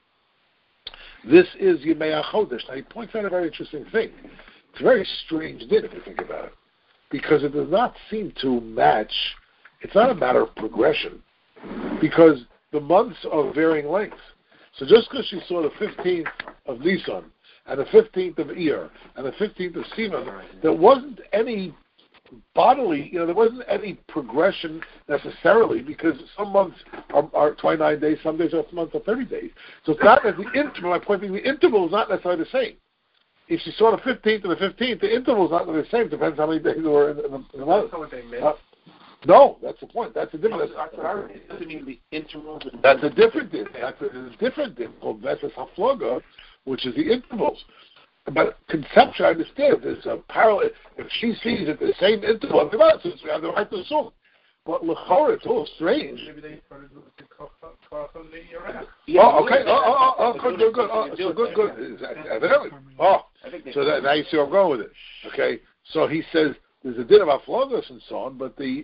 This is Yemei HaChodesh. Now he points out a very interesting thing. It's a very strange din if you think about it, because it does not seem to match. It's not a matter of progression, because the months are varying lengths. So just because she saw the fifteenth of Nisan and the fifteenth of Iyar and the fifteenth of Sivan, there wasn't any bodily, you know, there wasn't any progression necessarily, because some months are, are twenty-nine days, some days are months are thirty days. So it's not that the interval, my point being, the interval is not necessarily the same. If she saw the fifteenth and the fifteenth, the interval is not the same. It depends how many days there were in, in, in the month. Uh, no, that's the point. That's a different. That's what I read. It doesn't mean the intervals. That's a different din. That's a, a different din called Vesas HaFloga, which is the intervals. But conceptually, I understand there's a parallel. If she sees it the same interval, we have the right to assume. But l'chora, it's all strange. Maybe they started with the Kocham Nidiyah. Yeah, Oh, okay. yeah, Oh, oh, oh, that's good, what good, good. they Oh, do so it good, that good. way. Evidently. Oh, I think they so that, now you see where I'm going with it. Okay. So he says there's a din about flogos and so on, but the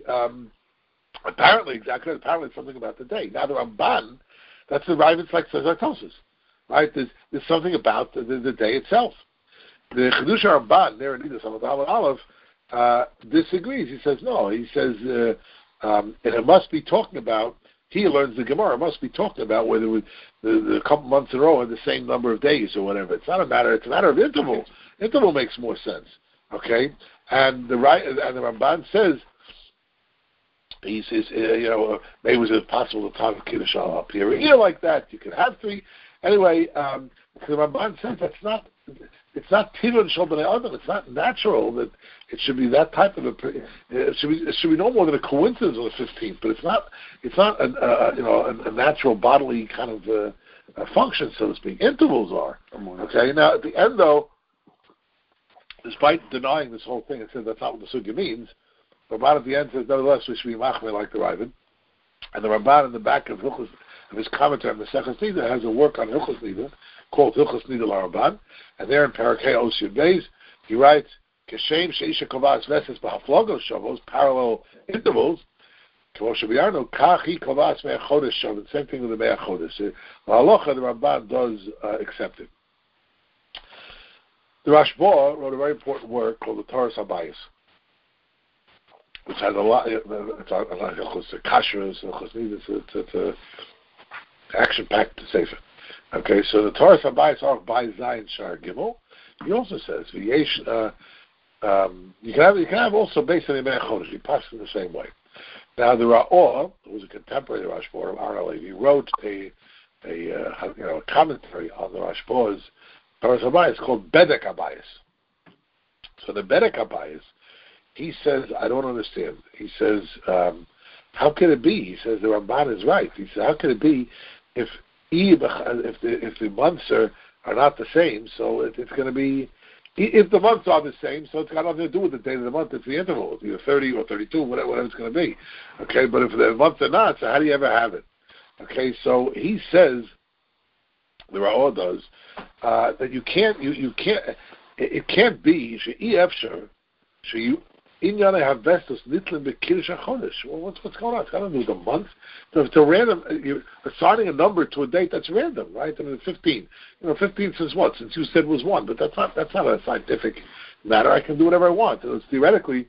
apparently exactly apparently something about the day. Now the Ramban, that's the Ravid like says Tosas, right? There's there's something about the, the, the day itself. The Chedush Ramban there in Nida Samat Aleph uh, disagrees. He says no. He says uh, um, and it must be talking about. He learns the Gemara. It must be talking about whether we, the, the couple months in a row are the same number of days or whatever. It's not a matter. It's a matter of interval. Interval makes more sense. Okay, and the right and the Ramban says he says uh, you know maybe it was possible to talk Kiddush up here a year like that. You can have three anyway. Um, the Ramban says that's not. It's not Tivon Shal B'nei Adam. It's not natural that it should be that type of a. It should be. It should be no more than a coincidence on the fifteenth. But it's not. It's not a, a you know a, a natural bodily kind of uh, a function, so to speak. Intervals are okay. Now at the end, though, despite denying this whole thing, it says that's not what the sugya means. The Ramban at the end says nevertheless we should be machmir like the Ravid, and the Ramban in the back of Hilchos, of his commentary on the Seches Nida has a work on Hilchos Nida called Hilchos Nida LaRamban, and there in Parakei Osir Beis, he writes, Keshem sheisha kovas veses b'haflogos shavos, parallel intervals, כמו שביארנו, כך היא קובעת מאה חודש שם, the same thing with the מאה חודש. The halacha, the Ramban does uh, accept it. The Rashba wrote a very important work called the Torah Habayis, which has a lot, it's a kashrus, it's it's a action-packed sefer. Okay, so the Torah Habayis are by Zayin Shar Gimel. He also says, V'yesh, uh, um, you can have you can have also based on the Mea Chodesh. He passed in the same way. Now the Ra'or, who was a contemporary of Rashba, of Aaron Halevi, wrote a a uh, you know a commentary on the Rashba's Torah Habayis called Bedek Habayis. So the Bedek Habayis, he says, I don't understand. He says, um, how can it be? He says the Ramban is right. He says, how can it be if if the if the months are, are not the same? So it, it's going to be. If the months are the same, so it's got nothing to do with the date of the month. It's the interval. It's either thirty or thirty-two, whatever, whatever it's going to be. Okay, but if the months are not, so how do you ever have it? Okay, so he says, the Ra'or does, uh, that you can't, you, you can't, it, it can't be, so you, in Yana have vestos nitlin bekirish hachodesh. Well, what's what's going on? It's got nothing to do with the month. So if it's a random, you're assigning a number to a date that's random, right? I mean, fifteen. You know, fifteen since what? Since you said was one, but that's not that's not a scientific matter. I can do whatever I want. So it's theoretically,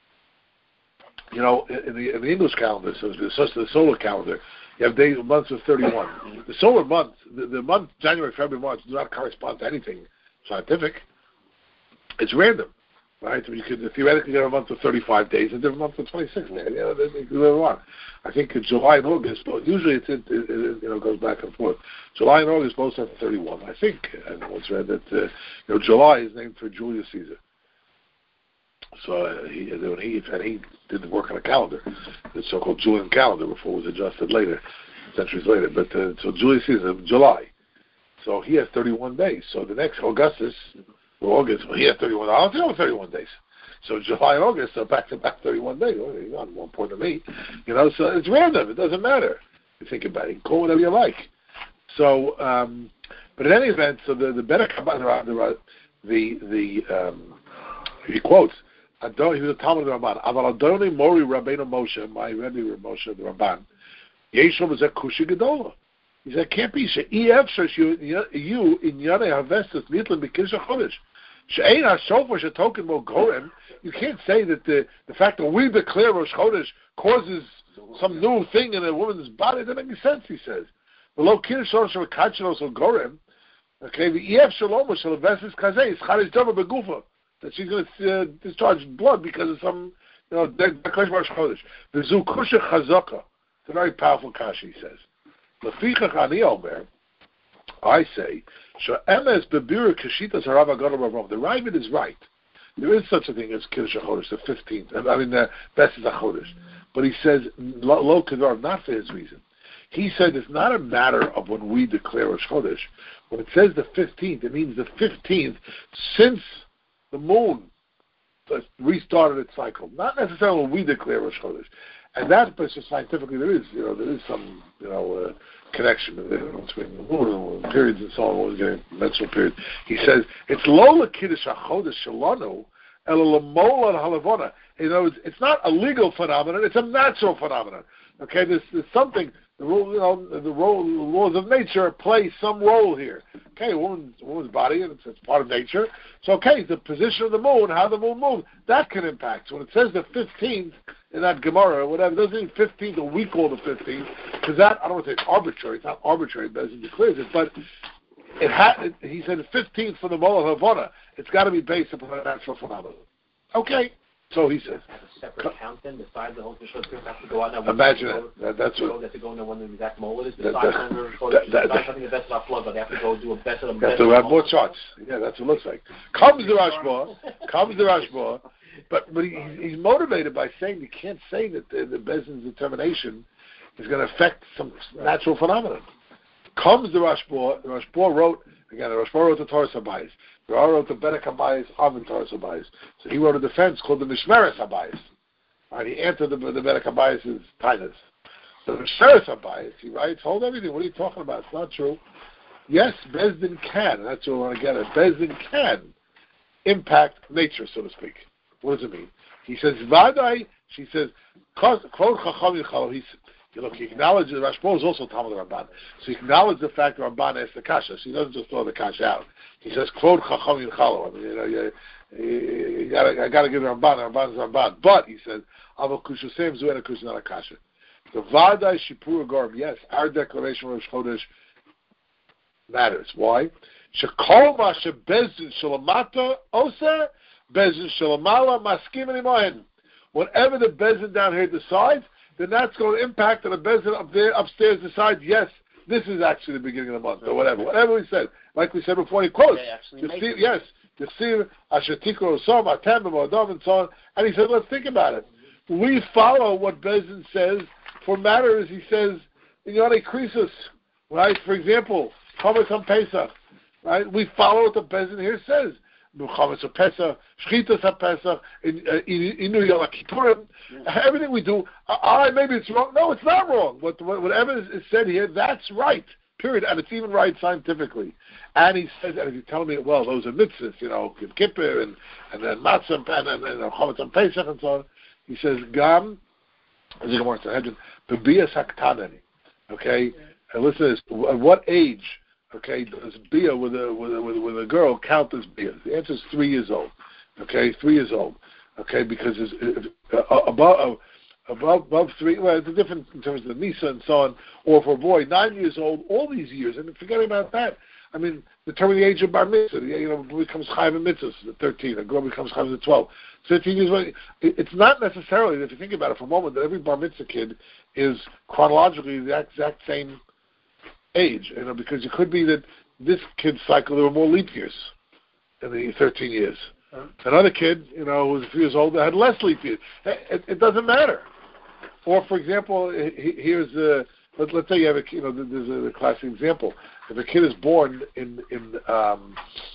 you know, in the in the English calendar, so the, the solar calendar, you have days months of thirty-one. The solar month, the, the month January, February, March, do not correspond to anything scientific. It's random. Right, I mean, you could theoretically get a month of thirty-five days, and a different month of twenty-six. Man, you know, they, they do whatever they want. I think in July and August, but usually it's, it, it, it you know goes back and forth. July and August both have thirty-one. I think I once read that uh, you know July is named for Julius Caesar. So uh, he when he and he didn't work on a calendar, the so-called Julian calendar, before it was adjusted later, centuries later. But uh, so Julius Caesar, July. So he has thirty-one days. So the next Augustus. Well, August, well, he had thirty-one. I don't think thirty-one days. So July and August are back to back thirty-one days. Well, you're on one point to me, you know. So it's random. It doesn't matter. You think about it. You can call whatever you like. So, um, but in any event, so the the better the the the um, he quotes. He was a Talmud of the Ramban. Aval Adoni Mori Rabbeinu Moshe, my Rebbe Moshe the Ramban. Yeshua was a kushi gedola. He said, can't be. You in Yanei Havestus Nitlin B'Kiddush HaChodesh. She'ein HaShofar Shetoken Mo Gorem. You can't say that the, the fact that we declare Rosh Chodesh causes some new thing in a woman's body. That doesn't make sense, he says. Below Kiddush HaChodesh V'Kachelos O Gorem. Okay, the E F Shalom Shal Havestus Kazeh is Charish Dova Begufa. That she's going to uh, discharge blood because of some, you know, declaration Rosh Chodesh. The Zukusha Chazaka. It's a very powerful kasha, he says. I say, the Ravid is right. There is such a thing as Kiddush HaChodesh, the fifteenth. I mean, the best is HaChodesh. But he says, lo kedar, not for his reason. He said it's not a matter of when we declare Rosh Chodesh. When it says the fifteenth, it means the fifteenth since the moon restarted its cycle. Not necessarily when we declare Rosh Chodesh. And that, but just scientifically, there is, you know, there is some, you know, uh, connection between the moon and periods and so on. Always getting menstrual period. He says it's lola kiddush hachodesh shalanu ela lamola halavona. You know, it's, it's not a legal phenomenon; it's a natural phenomenon. Okay, there's, there's something. The rule, you know, the role, the laws of nature play some role here. Okay, a woman's, a woman's body, and it's, it's part of nature. So, okay, the position of the moon, how the moon moves, that can impact. So when it says the fifteenth in that Gemara or whatever, it doesn't mean fifteenth, or we call the fifteenth, because that, I don't want to say it's arbitrary. It's not arbitrary, but it declares it. But it ha- it, he said the fifteenth for the Mola Havana. It's got to be based upon a natural phenomenon. Okay. So he says. Have a separate count then, besides the whole Rosh Hashanah have to go out now. Imagine it. That, that's what. They have to go in when the exact mole is. That, Besides that, the Rosh that, Hashanah, that, besides having the best of our flood, but they have to go do a best of the best. Have to have more charts. Yeah, that's what it looks like. Comes the Rashba, comes the Rashba, but but he, he's motivated by saying you can't say that the, the Bezin's determination is going to affect some natural phenomenon. Comes the Rashba, the Rashba wrote again. The Rashba wrote the Torah Habayis. The Rashba wrote the Bedek Habayis of the Torah Habayis. So he wrote a defense called the Mishmeres Habayis. Right, he answered the, the Bedek Habayis' tightness. The Mishmeres Habayis, he writes, hold everything. What are you talking about? It's not true. Yes, Bezdin can. That's what I want to get at. Bezdin can impact nature, so to speak. What does it mean? He says, Vadai She says, "Kvod Chacham Yichalo." He look, he acknowledges Rashbo is also Talmud Ramban, so he acknowledges the fact that Ramban asked the kasha. So he doesn't just throw the kasha out. He says, "Kvod Chacham Yichalo." I mean, you know, you, you, you gotta, I gotta give the Ramban. Ramban is Ramban, but he said, "Avol kushu same zuena kushu not a kasha." The Vadai Shipur Garb, yes, our declaration of Rosh Chodesh matters. Why? Shekol ma shebezin shalamata osa bezin shalamala maskim animohen. Whatever the bezin down here decides, then that's going to impact on the bezin up there upstairs decides. Yes, this is actually the beginning of the month or whatever. Whatever we said, like we said before, he quotes. You see, yes, you see, ashetikro som atem b'modov and so on. And he said, let's think about it. We follow what bezin says. For matters, he says, in Yonei Krisus, right? For example, Chametz on Pesach, right? We follow what the Bezin here says. Chametz on Pesach, Shchitas on Pesach, Inu Yom Kippurim, everything we do. All right, maybe it's wrong. No, it's not wrong. What, whatever is said here, that's right. Period. And it's even right scientifically. And he says, and if you're telling me, well, those are mitzvahs, you know, Yom Kippur and and then Matzah and and, and, and Chametz on Pesach and so on. He says, Gam. As you want to imagine, the bias haktanani. Okay, and listen to this. At what age, okay, does bia with a with a, with a, with a girl count as bia? The answer is three years old. Okay, three years old. Okay, because it's, it's uh, above uh, above above three. Well, it's different in terms of the nisa and so on. Or for a boy, nine years old, all these years, and forgetting about that. I mean, determine the age of bar mitzvah. You know, becomes chayv in mitzvahs at thirteen. A girl becomes chayv at twelve. thirteen years old. It's not necessarily, if you think about it for a moment, that every bar mitzvah kid is chronologically the exact same age. You know, because it could be that this kid's cycle there were more leap years in the thirteen years. Another kid, you know, who was a few years older had less leap years. It, it doesn't matter. Or, for example, here's a. Let, let's say you have a, you know, there's a, a classic example. If a kid is born in in um,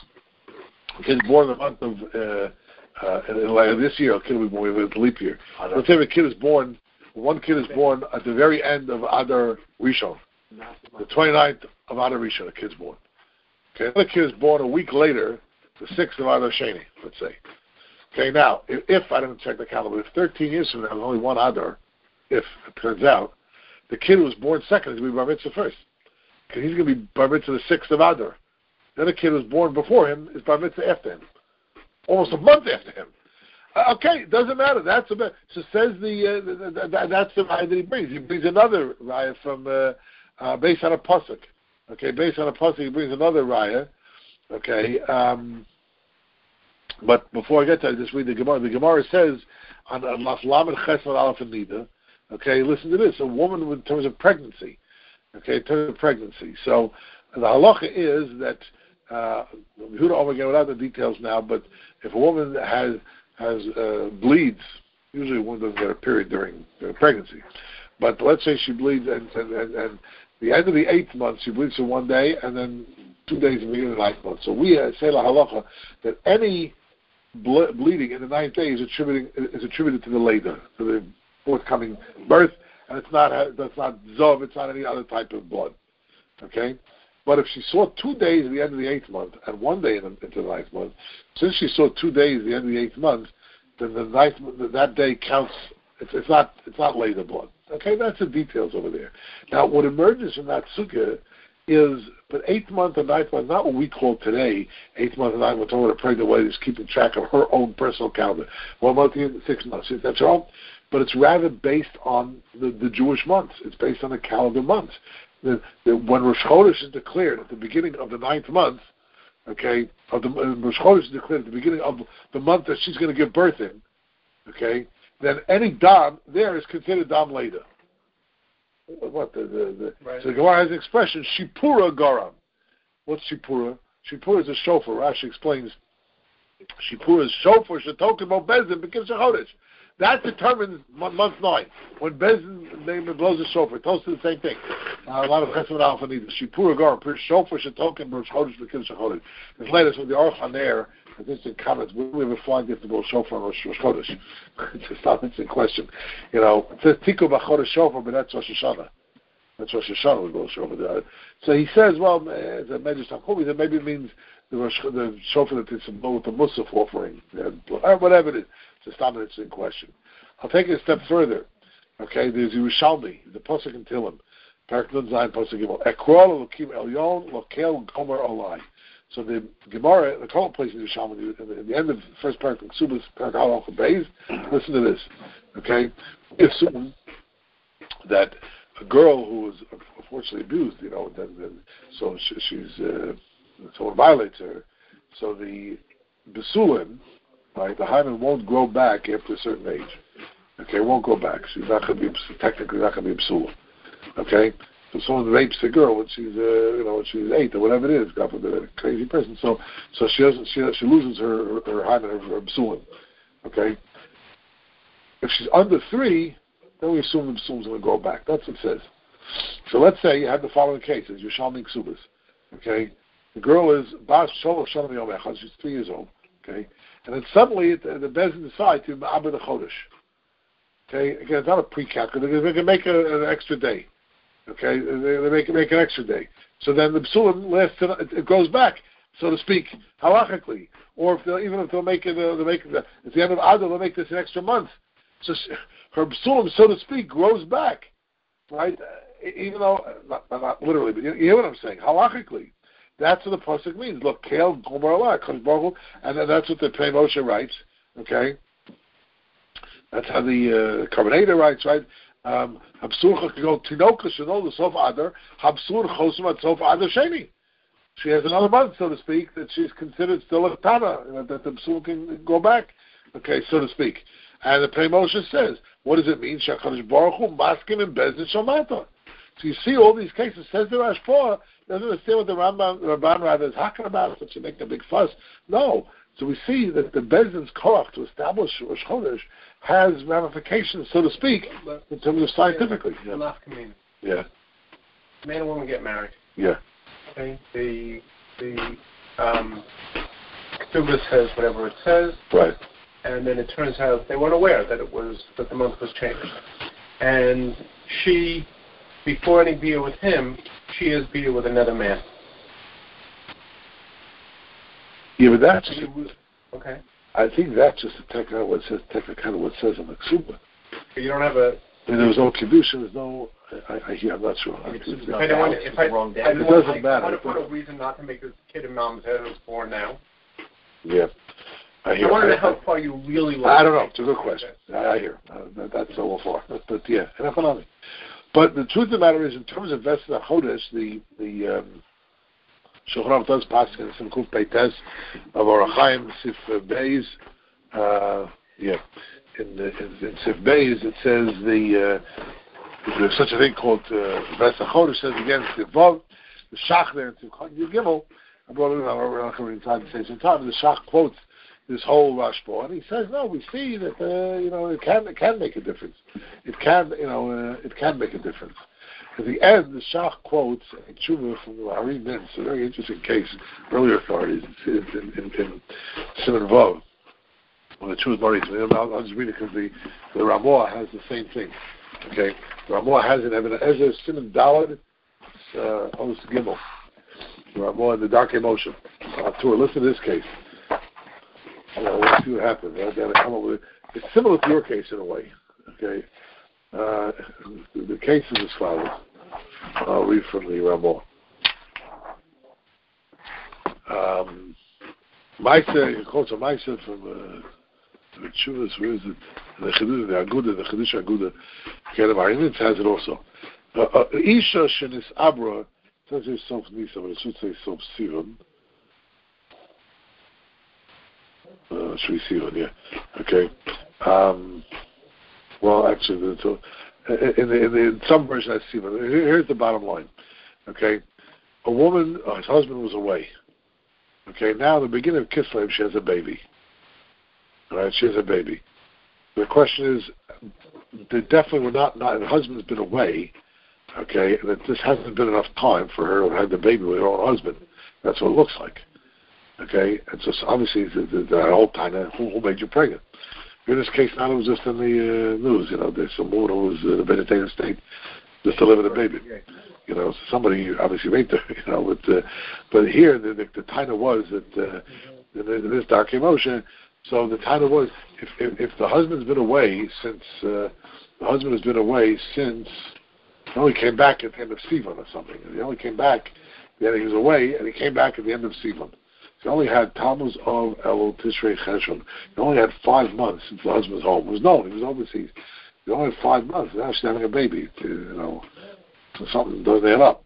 a kid is born in the month of uh, uh, in, in, like this year, a kid will be born with a leap year. Let's say if a kid is born, one kid is born at the very end of Adar Rishon, the twenty-ninth of Adar Rishon, a kid's born. Okay, another kid is born a week later, the sixth of Adar Sheni, let's say. Okay, now if, if I didn't check the calendar, if thirteen years from now there's only one Adar, if it turns out. The kid who was born second is going to be bar mitzvah first. Because he's going to be bar mitzvah the sixth of Adar. The other kid who was born before him is bar mitzvah after him. Almost a month after him. Uh, okay, doesn't matter. That's a bit. So says the, uh, the, the that's the raya that he brings. He brings another raya from, uh, uh, based on a pasuk. Okay, based on a pasuk, he brings another raya. Okay, um, but before I get to that, just read the Gemara. The Gemara says, on Laf Lamed Ches Aleph and Nida, okay, listen to this. A woman in terms of pregnancy. Okay, in terms of pregnancy. So the halacha is that, uh, who don't again without the details now, but if a woman has has uh, bleeds, usually a woman doesn't get a period during, during pregnancy. But let's say she bleeds and, and, and, and the end of the eighth month, she bleeds for one day and then two days in the beginning of the ninth month. So we uh, say la halacha that any ble- bleeding in the ninth day is attributing is attributed to the later, to the forthcoming birth, and it's not that's not zov, it's not any other type of blood. Okay, but if she saw two days at the end of the eighth month and one day in the, into the ninth month, since she saw two days at the end of the eighth month, then the ninth that day counts. It's, it's not it's not later blood. Okay, that's the details over there. Now, what emerges from that sukkah is, but eighth month and ninth month, not what we call today, eighth month and ninth month, talking about a pregnant lady is keeping track of her own personal calendar. One month, six months, that's wrong. But it's rather based on the, the Jewish months. It's based on the calendar months. The, the, when Rosh Chodesh is declared at the beginning of the ninth month, okay, of the, Rosh Chodesh is declared at the beginning of the month that she's going to give birth in, okay, then any dam there is considered dam later. What the the, the right. So the Gemara has an expression shipura garam. What's shipura? Shipura is a shofar. Rashi explains shipura is shofar shetoken bo bezin because Chodesh. That determines month nine when bezin name blows the shofar. It tells us the same thing. Uh, a lot of chesed alpha needs shipura garam. Shofar shetoken bo Chodesh because Chodesh. There's later so the Aruch HaNer. I think in comments, we have a flying gift to go shofar on Rosh Chodesh. It's a interesting question. You know, it says Tiku B'Chodesh Shofar, but that's Rosh Hashanah. That's Rosh Hashanah goes over there. So he says, well, the Medrash Tanchumi, that maybe it means the Rosh, the shofar that it's a with the Musaf offering, whatever it is. It's a interesting question. I'll take it a step further. Okay, there's Yerushalmi, the Pasuk in Tehillim, Parak Nun Zayin Pasuk Gimel. Ekrol Elokim Elyon Lokel Gomer Olai. So the Gemara, the couple places in Yerushalmi, at the end of the first Parak in Ksubas, Parak Al Beis, listen to this. Okay, we assume that a girl who was unfortunately abused, you know, then, then so she, she's uh, someone violates her, so the Besulim, right, the hymen won't grow back after a certain age. Okay, it won't go back. She's not going to be technically not going to be Besulim. Okay, so someone rapes a girl when she's uh, you know when she's eight or whatever it is, God forbid, a crazy person. So so she doesn't she she loses her her, her hymen, her, her Besulim. Okay, if she's under three, then we assume the Besulim's going to grow back. That's what it says. So let's say you have the following cases: Yerushalmi Ksubas. Okay, the girl is Bas Sholosh Shalom Yom Echad. She's three years old. Okay, and then suddenly the, the Bezin decide to Ma'abed the Chodesh. Okay, again, it's not a pre-calculation. They can make a, an extra day. Okay, they, they make make an extra day. So then the Besulim lasts. It, it goes back, so to speak, halachically. Or if even if they'll make it, uh, they make it, at the end of Adar, they'll make this an extra month. So she, her Besulim, so to speak, grows back, right? Even though not, not literally, but you, you hear what I'm saying. Halachically, that's what the pasuk means. Look, Kel Gomer Allah comes Baruch, and then that's what the Pnei Moshe writes. Okay. That's how the uh, Carbonator writes, right? Um, Habsur Tinoka Shanol the Sof Adar, Habsur Chosum at Sof Adar Sheni. She has another month, so to speak, that she's considered still a Tana, that the B'sul can go back, okay, so to speak. And the Pnei Moshe says, what does it mean? Shakadosh Baruch Hu Maskin and Bezdin Shalmata. So you see all these cases. Says the Rashba, doesn't understand what the Ramban, the Ramban rather is hacking about, so to make a big fuss. No. So we see that the Bezdin's koach to establish Rosh Chodesh has ramifications, so to speak, in terms of scientifically. Yeah. Yeah. Man and woman get married. Yeah. Okay. The the um, Ketubah says whatever it says. Right. And then it turns out they weren't aware that it was that the month was changed. And she, before any beer with him, she has beer with another man. Yeah, but that's okay. I think that's just a technical what it says, technical what it says in the Ksuba. You don't have a. I mean, there was no kedusha. There's no. I, I hear. I'm not sure. I mean, If not I don't want. If I, wrong day. I It don't doesn't want, matter. I want to put a reason not to make this kid in mom's head who's born now. Yeah, I hear. I want to know I, how far you really like. I don't know. It's a good question. I, I hear. Uh, that, that's so far. But, but yeah, enough on it. But the truth of the matter is, in terms of Vesna Chodesh, the the um, Shulchan Aruch does pass in some Kuf Peites of Orach Chaim Sif Beis. Uh, yeah, in, the, in, in Sif Beis it says the uh, there's such a thing called Vesna Chodesh. Says again Sif Vav, the Shach there in Sif Gimel. I brought it in. I'm not going to try to say some time. The Shach quotes this whole Rashba, and he says, "No, we see that uh, you know it can it can make a difference. It can you know uh, it can make a difference." At the end, the Shach quotes a tshuva from the Ari Mintz, a very interesting case. Earlier authorities in in, in, in Simon Vav, when the tshuva is Marit. I'll, I'll just read it because the the Ramah has the same thing. Okay, the Ramah has an Evan Ezra Simon Dalad uh, Os Gimel. The Ramah in the Dark Emotion. Uh, tour. Listen to this case. Uh, let's see what happens. I gotta come up with it. It's similar to your case in a way. Okay. Uh, the, the case is as follows. I'll read from the Ramah. Um, Maisa, he quotes a Maisa from uh, the Chuvas, where is it? The Chiddush, the Aguda, the Chiddush Aguda. Okay, the Marinitz has it also. Isha shenis abra, it says here Sof Nisa, but it should say Sof Sivan. Uh, Shri Sivan, yeah. Okay. Um, well, actually, so, in, the, in, the, in some version I see, but here's the bottom line. Okay, a woman, uh, his husband was away. Okay, now the beginning of Kislev, she has a baby. All right, she has a baby. The question is, they definitely were not, not her husband's been away. Okay, and that this hasn't been enough time for her to have the baby with her own husband. That's what it looks like. Okay, and so obviously the, the, the whole time, who, who made you pregnant? In this case, now it was just in the uh, news. You know, there's some woman who was in a vegetative state, just to live with a baby. You know, so somebody obviously raped her. You know, but uh, but here the the, the taina was that uh, in this dark emotion. So the taina was if, if if the husband's been away since uh, the husband has been away since he only came back at the end of Sivan or something. He only came back. Then he was away and he came back at the end of Sivan. He only had Tammuz of Elul Tishrei Cheshvan. He only had five months since the husband was home. It was known he was overseas. He only had five months. Now she's having a baby. To, you know, so something doesn't add up.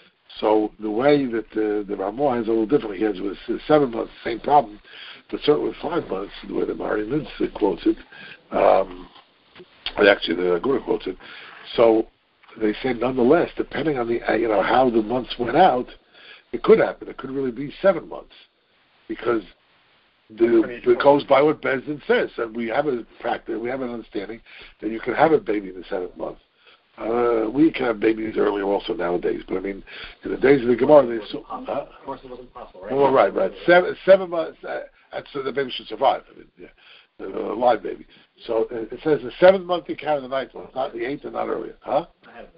So the way that uh, the Ramah has a little different. He has with uh, seven months, same problem, but certainly with five months, the way the Mari Nitz quotes it, um, actually the Guru quotes it. So they say nonetheless, depending on the uh, you know how the months went out, it could happen. It could really be seven months. Because the, it goes by what Bezdin says, and we have a practice, we have an understanding that you can have a baby in the seventh month. Uh, we can have babies earlier also nowadays, but I mean, in the days of the Gemara, they so, uh, of course it wasn't possible, right? Well, right, right. Seven, seven months. Uh, that's so the baby should survive. I mean, yeah, a live baby. So uh, it says the seventh month you count the ninth month, not the eighth and not earlier, huh? I have it.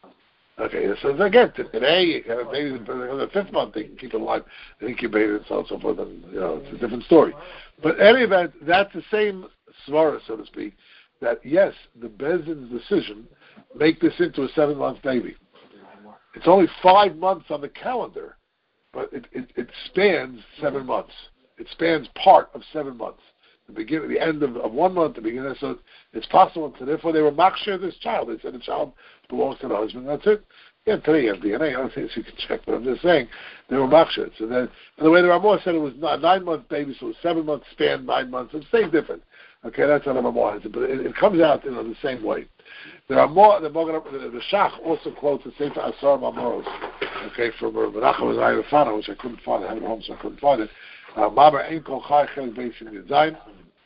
Okay, so again, today you have a baby in the fifth month, they can keep it alive, and incubate it, and so on and so forth, and, you know, it's a different story. But in any event, that's the same svara, so to speak, that yes, the Bezdin's decision, make this into a seven-month baby. It's only five months on the calendar, but it, it, it spans seven months. It spans part of seven months. The beginning, the end of, of one month, the beginning, so it's possible, so therefore they were makshir this child. They said the child belongs to the husband, that's it. Yeah, today you have D N A, I don't think you can check, but I'm just saying, they were makshir. So then, and the way the Ramah said it was a nine-month baby, so it was seven months span, nine months, it's the same different. Okay, that's how the Ramah has it, but it, it comes out, you know, the same way. There are more, the, the, the Shach also quotes the Sefer Asar Mamoros, okay, from Menachem Zayir, which I couldn't find, I have it at home, so I couldn't find it. Maber Ein Kol Chai Chelik Beis Yudzayin.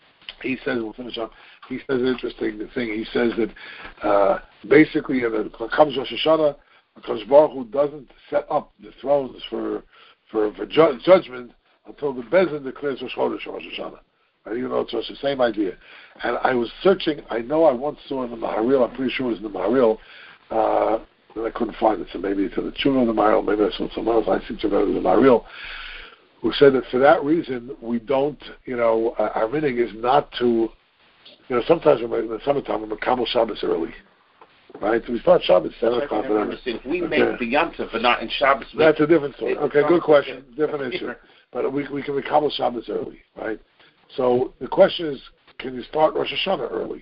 He says, we'll finish up, he says an interesting thing. He says that uh, basically, when it comes Rosh Hashanah, Hakadosh Baruch Hu doesn't set up the thrones for for, for ju- judgment until the Bezdin declares Rosh Chodesh Rosh Hashanah. Right? Even though it's the same idea. And I was searching, I know I once saw in the Maharil, I'm pretty sure it was in the Maharil, uh, and I couldn't find it, so maybe it's in the Tshuva of the Maharil, maybe I saw it somewhere else, I think it's in the Maharil, who said that for that reason we don't, you know, uh, our meaning is not to, you know, sometimes in the summertime we're Kabbalah Shabbos early, right? So we start Shabbos seven o'clock. If we okay. make the Yom Tov but not in Shabbos, that's a different story. It, okay, good question, different issue. But we we can make Kabbalah Shabbos early, right? So the question is, can you start Rosh Hashanah early?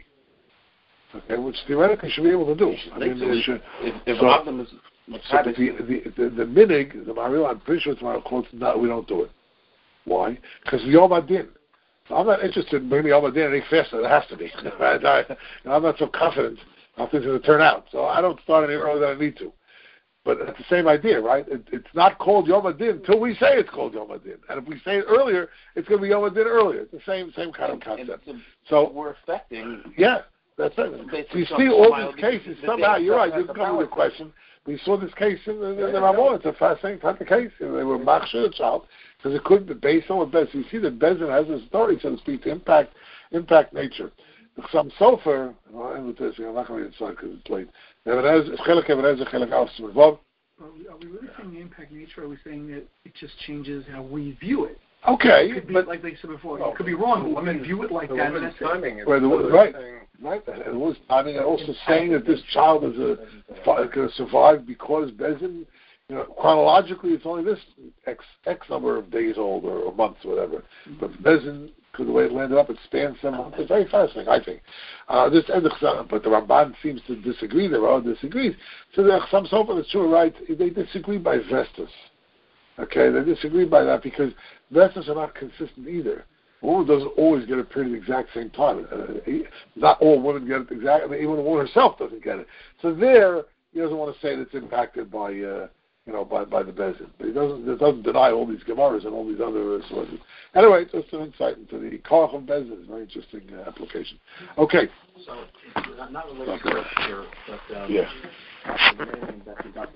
Okay, which theoretically you should be able to do. I mean, so should, if, if so, one of them is so the, the, the, the minig, the Maharil, I'm pretty sure it's Maharil quotes, not, we don't do it. Why? Because Yom Adin. So I'm not interested in bringing Yom Adin any faster. It has to be. Right? I, you know, I'm not so confident how things are going to turn out. So I don't start any earlier than I need to. But it's the same idea, right? It, it's not called Yom Adin until we say it's called Yom Adin. And if we say it earlier, it's going to be Yom Adin earlier. It's the same same kind of concept. So, so we're affecting. Yeah, that's it. So you see all these cases, somehow, you're right, you can come with a question. We saw this case in the, in the Ramah. It's a fascinating type of case. They were machshir the child because it couldn't be based on what Bezdin. You see that Bezdin has this authority, so to speak, to impact impact nature. Some sofer, I'll end with this. I'm not going to get inside because it's late. Are we, are we really saying impact nature? Or are we saying that it just changes how we view it? Okay, it could be, but like they said before, it could be wrong. But women view it like that. That's timing. Right, right, right. It was timing, and also saying that this child is a going to survive because Bezdin, you know, chronologically it's only this x x number of days old or, or months or whatever. Mm-hmm. But Bezdin, because the way it landed up, it spans seven months. It's very fascinating, I think. Uh, this but the Ramban seems to disagree. The Ramban disagrees. So there are some sofa that's true, right? They disagree by Vestas. Okay, they disagree by that because Vestas are not consistent either. A woman doesn't always get it period at the exact same time. Uh, not all women get it exactly. Even the woman herself doesn't get it. So there, he doesn't want to say that it's impacted by, uh, you know, by, by the Bezdin. But he doesn't, it doesn't deny all these Gemaras and all these other sources. Anyway, just an insight into the Koach of Bezdin. It's a very interesting uh, application. Okay. So, it's not related to your, but um, yeah. the that we got